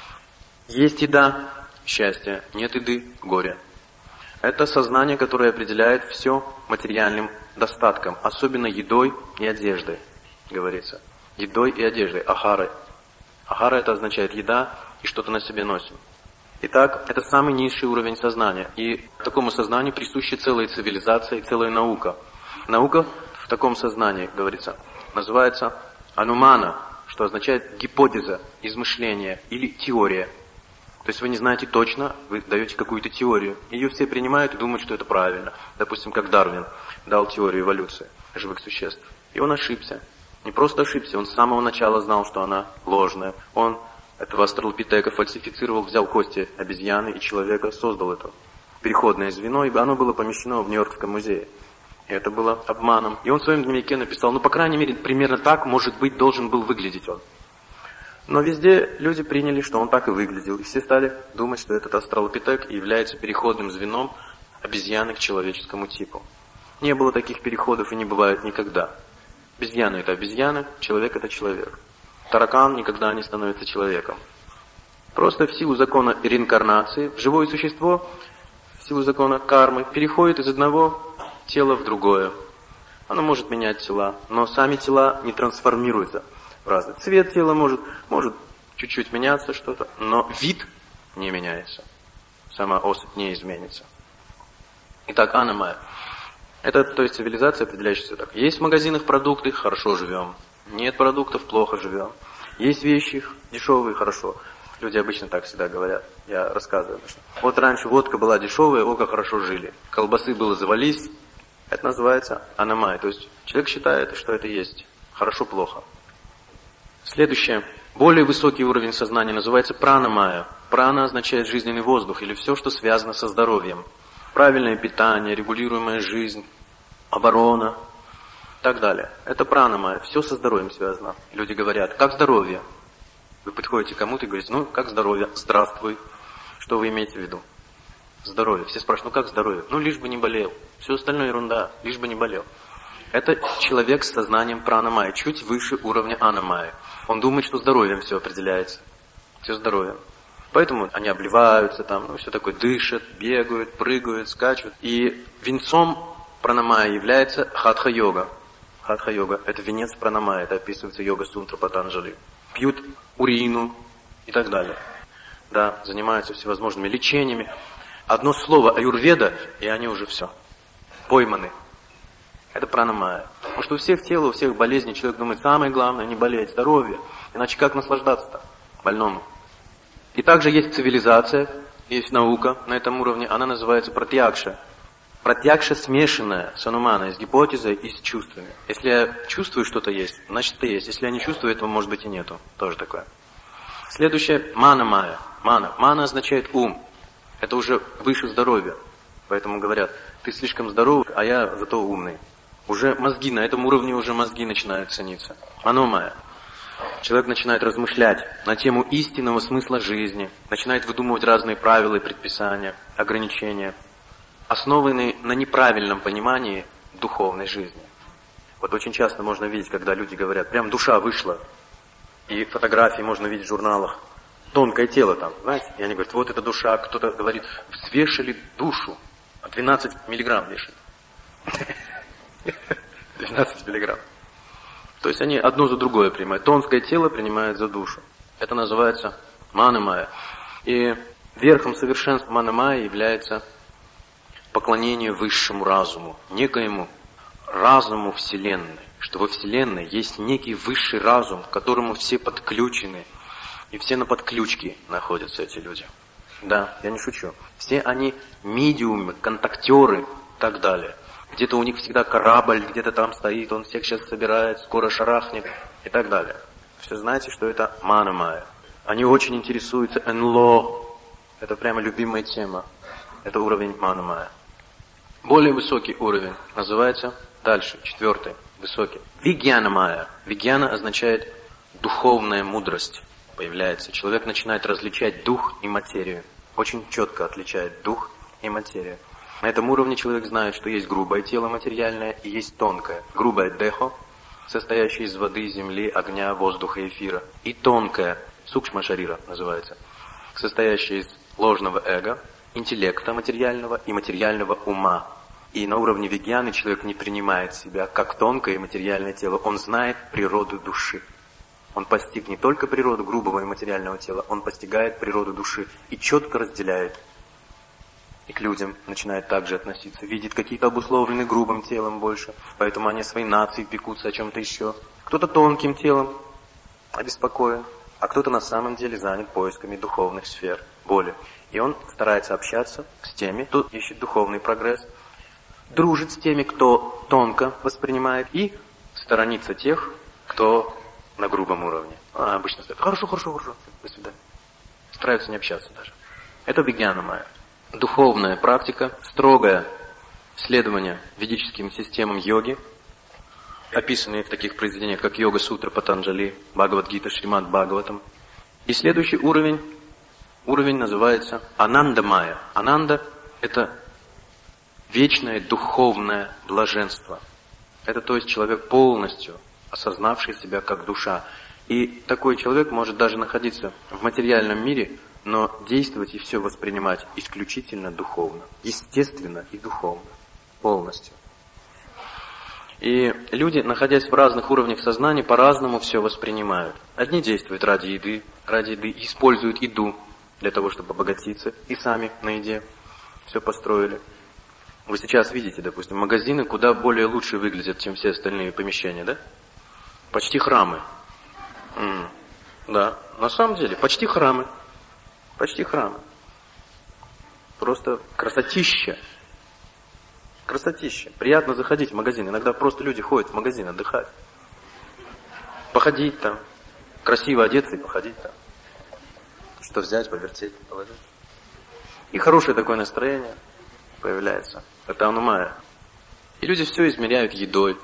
Есть еда — счастье, нет еды — горе. Это сознание, которое определяет все материальным достатком, особенно едой и одеждой, говорится. Едой и одеждой, ахарой. Ахара — это означает еда и что-то на себе носим. Итак, это самый низший уровень сознания. И такому сознанию присуща целая цивилизация и целая наука. Наука в таком сознании, говорится, называется анумана, что означает гипотеза, измышление или теория. То есть вы не знаете точно, вы даете какую-то теорию. Ее все принимают и думают, что это правильно. Допустим, как Дарвин дал теорию эволюции живых существ. И он ошибся. Не просто ошибся, он с самого начала знал, что она ложная. Он этого астралопитека фальсифицировал, взял кости обезьяны и человека, создал это переходное звено, и оно было помещено в Нью-Йоркском музее. И это было обманом. И он в своем дневнике написал, ну, по крайней мере, примерно так, может быть, должен был выглядеть он. Но везде люди приняли, что он так и выглядел. И все стали думать, что этот астралопитек является переходным звеном обезьяны к человеческому типу. Не было таких переходов и не бывает никогда. Обезьяна — это обезьяна, человек — это человек. Таракан никогда не становится человеком. Просто в силу закона реинкарнации живое существо, в силу закона кармы, переходит из одного тела в другое. Оно может менять тела, но сами тела не трансформируются в разный. Цвет тела может, может чуть-чуть меняться что-то, но вид не меняется. Сама особь не изменится. Итак, анамая. Это, то есть, цивилизация, определяющаяся так. Есть в магазинах продукты — хорошо живем. Нет продуктов — плохо живем. Есть вещи дешевые — хорошо. Люди обычно так всегда говорят. Я рассказываю. Вот раньше водка была дешевая, о, как хорошо жили. Колбасы было завались. Это называется анамай. То есть человек считает, что это есть хорошо-плохо. Следующее. Более высокий уровень сознания называется пранамая. Прана означает жизненный воздух или все, что связано со здоровьем. Правильное питание, регулируемая жизнь, оборона и так далее. Это пранамая. Все со здоровьем связано. Люди говорят, как здоровье? Вы подходите к кому-то и говорите, ну, как здоровье? Здравствуй. Что вы имеете в виду? Здоровье. Все спрашивают, ну как здоровье? Ну, лишь бы не болел. Все остальное ерунда, лишь бы не болел. Это человек с сознанием пранамая, чуть выше уровня анамая. Он думает, что здоровьем все определяется. Все здоровьем. Поэтому они обливаются, там, ну, все такое, дышат, бегают, прыгают, скачут. И венцом пранамая является хатха-йога. Хатха-йога – это венец пранамая, это описывается йога-сунтра Патанджали. Пьют урину и так далее. Да, занимаются всевозможными лечениями. Одно слово аюрведа, и они уже все. Пойманы. Это пранамая. Потому что у всех тела, у всех болезней человек думает, самое главное не болеть, здоровье. Иначе как наслаждаться-то больному? И также есть цивилизация, есть наука на этом уровне, она называется пратьякша. Пратьякша смешанная с ануманой, с гипотезой и с чувствами. Если я чувствую, что-то есть, значит это есть. Если я не чувствую, этого может быть и нету. Тоже такое. Следующее мана-майя. Мана. Мана означает ум. Это уже выше здоровья. Поэтому говорят, ты слишком здоровый, а я зато умный. Уже мозги, на этом уровне уже мозги начинают цениться. Маномая. Человек начинает размышлять на тему истинного смысла жизни, начинает выдумывать разные правила и предписания, ограничения, основанные на неправильном понимании духовной жизни. Вот очень часто можно видеть, когда люди говорят, прям душа вышла, и фотографии можно видеть в журналах, тонкое тело там, знаете, и они говорят, вот это душа, кто-то говорит, взвешали душу, двенадцать миллиграмм вешали. двенадцать миллиграмм. То есть они одно за другое принимают. Тонкое тело принимает за душу. Это называется мана-майя. И верхом совершенства мана-майя является поклонение высшему разуму, некоему разуму Вселенной. Что во Вселенной есть некий высший разум, к которому все подключены. И все на подключке находятся эти люди. Да, я не шучу. Все они медиумы, контактеры и так далее. Где-то у них всегда корабль, где-то там стоит, он всех сейчас собирает, скоро шарахнет и так далее. Все знаете, что это мана-майя. Они очень интересуются эн ло. Это прямо любимая тема. Это уровень Мана-майя. Более высокий уровень называется дальше, четвертый, высокий. Вигьяна-майя. Вигьяна означает духовная мудрость. Появляется. Человек начинает различать дух и материю. Очень четко отличает дух и материю. На этом уровне человек знает, что есть грубое тело материальное и есть тонкое. Грубое дехо, состоящее из воды, земли, огня, воздуха и эфира. И тонкое, сукшма-шарира называется, состоящее из ложного эго, интеллекта материального и материального ума. И на уровне вигьяны человек не принимает себя как тонкое и материальное тело. Он знает природу души. Он постиг не только природу грубого и материального тела, он постигает природу души и четко разделяет. И к людям начинает также относиться. Видит какие-то обусловлены грубым телом больше, поэтому они своей нации пекутся о чем-то еще. Кто-то тонким телом обеспокоен, а кто-то на самом деле занят поисками духовных сфер, боли. И он старается общаться с теми, кто ищет духовный прогресс, дружит с теми, кто тонко воспринимает, и сторонится тех, кто на грубом уровне. А, обычно стоит, хорошо, хорошо, хорошо, до свидания. Стараются не общаться даже. Это вигьяна-майя. Духовная практика, строгое следование ведическим системам йоги, описанные в таких произведениях, как Йога-сутра Патанджали, Бхагавад-гита, Шримад Бхагаватам. И следующий уровень, уровень называется Ананда-майя. Ананда – это вечное духовное блаженство. Это то есть человек полностью осознавший себя как душа. И такой человек может даже находиться в материальном мире, но действовать и все воспринимать исключительно духовно, естественно и духовно, полностью. И люди, находясь в разных уровнях сознания, по-разному все воспринимают. Одни действуют ради еды, ради еды, используют еду для того, чтобы обогатиться, и сами на еде все построили. Вы сейчас видите, допустим, магазины куда более лучше выглядят, чем все остальные помещения, да? Почти храмы. М-м, да, на самом деле, почти храмы. Почти храмы. Просто красотища. Красотища. Приятно заходить в магазин. Иногда просто люди ходят в магазин отдыхать. Походить там. Красиво одеться и походить там. Что взять, повертеть, положить. И хорошее такое настроение появляется. Это анумая. И люди все измеряют едой.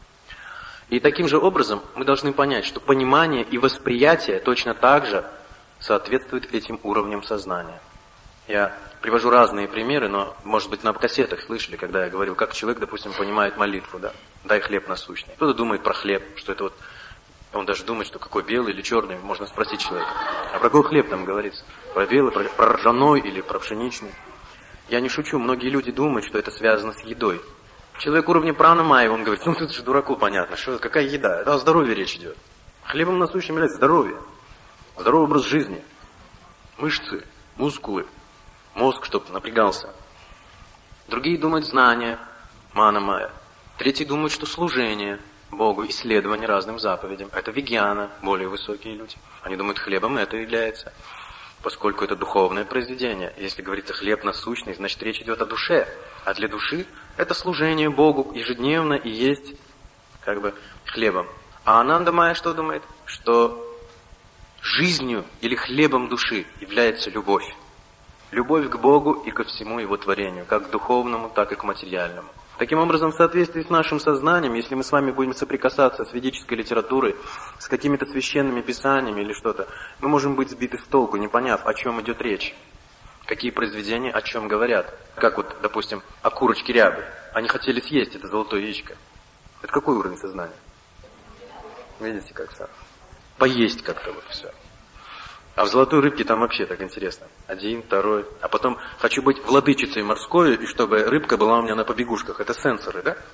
И таким же образом мы должны понять, что понимание и восприятие точно так же соответствует этим уровням сознания. Я привожу разные примеры, но, может быть, на кассетах слышали, когда я говорил, как человек, допустим, понимает молитву, да? Дай хлеб насущный. Кто-то думает про хлеб, что это вот, он даже думает, что какой белый или черный, можно спросить человека. А про какой хлеб там говорится? Про белый, про, про ржаной или про пшеничный? Я не шучу, многие люди думают, что это связано с едой. Человек уровня прана-майя, он говорит, ну это же дураку понятно, что какая еда? Это о здоровье речь идет. Хлебом насущным является здоровье. Здоровый образ жизни. Мышцы, мускулы, мозг, чтобы напрягался. Другие думают знания, мана-майя. Третьи думают, что служение Богу, исследование разным заповедям. Это вигьяна, более высокие люди. Они думают, хлебом это является. Поскольку это духовное произведение. Если говорится хлеб насущный, значит речь идет о душе. А для души это служение Богу ежедневно и есть как бы хлебом. А Ананда-майя что думает? Что жизнью или хлебом души является любовь. Любовь к Богу и ко всему Его творению, как к духовному, так и к материальному. Таким образом, в соответствии с нашим сознанием, если мы с вами будем соприкасаться с ведической литературой, с какими-то священными писаниями или что-то, мы можем быть сбиты с толку, не поняв, о чем идет речь. Какие произведения о чем говорят. Как вот, допустим, о курочке рябы. Они хотели съесть это золотое яичко. Это какой уровень сознания? Видите, как все? Поесть как-то вот все. А в золотой рыбке там вообще так интересно. Один, второй. А потом хочу быть владычицей морской, и чтобы рыбка была у меня на побегушках. Это сенсоры, да?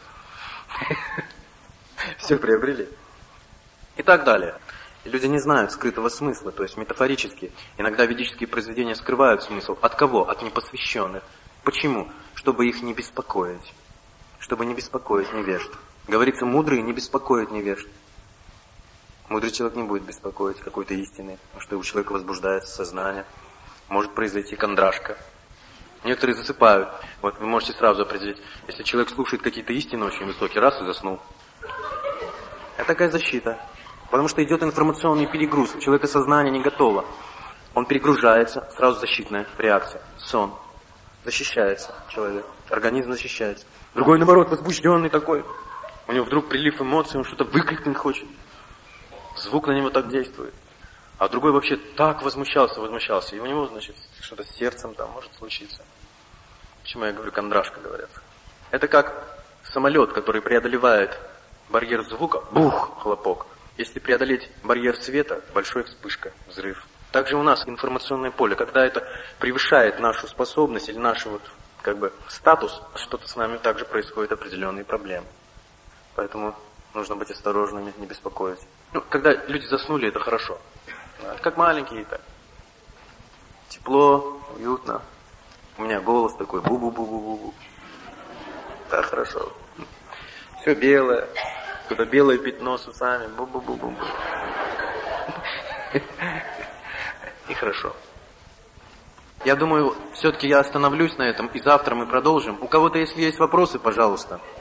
Все приобрели. И так далее. И люди не знают скрытого смысла, то есть метафорически. Иногда ведические произведения скрывают смысл. От кого? От непосвященных. Почему? Чтобы их не беспокоить. Чтобы не беспокоить невежд. Говорится, мудрые не беспокоят невежд. Мудрый человек не будет беспокоить какой-то истины, потому что у человека возбуждается сознание. Может произойти кондрашка. Некоторые засыпают. Вот вы можете сразу определить, если человек слушает какие-то истины очень высокие, раз и заснул. Это такая защита. Потому что идет информационный перегруз, у человека сознание не готово. Он перегружается, сразу защитная реакция, сон. Защищается человек, организм защищается. Другой, наоборот, возбужденный такой. У него вдруг прилив эмоций, он что-то выкрикнуть хочет. Звук на него так действует. А другой вообще так возмущался, возмущался. И у него, значит, что-то с сердцем там может случиться. Почему я говорю, кондрашка, говорят. Это как самолет, который преодолевает барьер звука, бух, хлопок. Если преодолеть барьер света, большая вспышка, взрыв. Также у нас информационное поле, когда это превышает нашу способность или наш вот, как бы, статус, что-то с нами также происходят определенные проблемы. Поэтому нужно быть осторожными, не беспокоиться. Ну, когда люди заснули, это хорошо. Как маленькие, так. Тепло, уютно. У меня голос такой, бу-бу-бу-бу-бу-бу. Так хорошо. Все белое. Куда белое пятно с усами, бу-бу-бу-бу-бу. И хорошо. Я думаю, все-таки я остановлюсь на этом, и завтра мы продолжим. У кого-то, если есть вопросы, пожалуйста.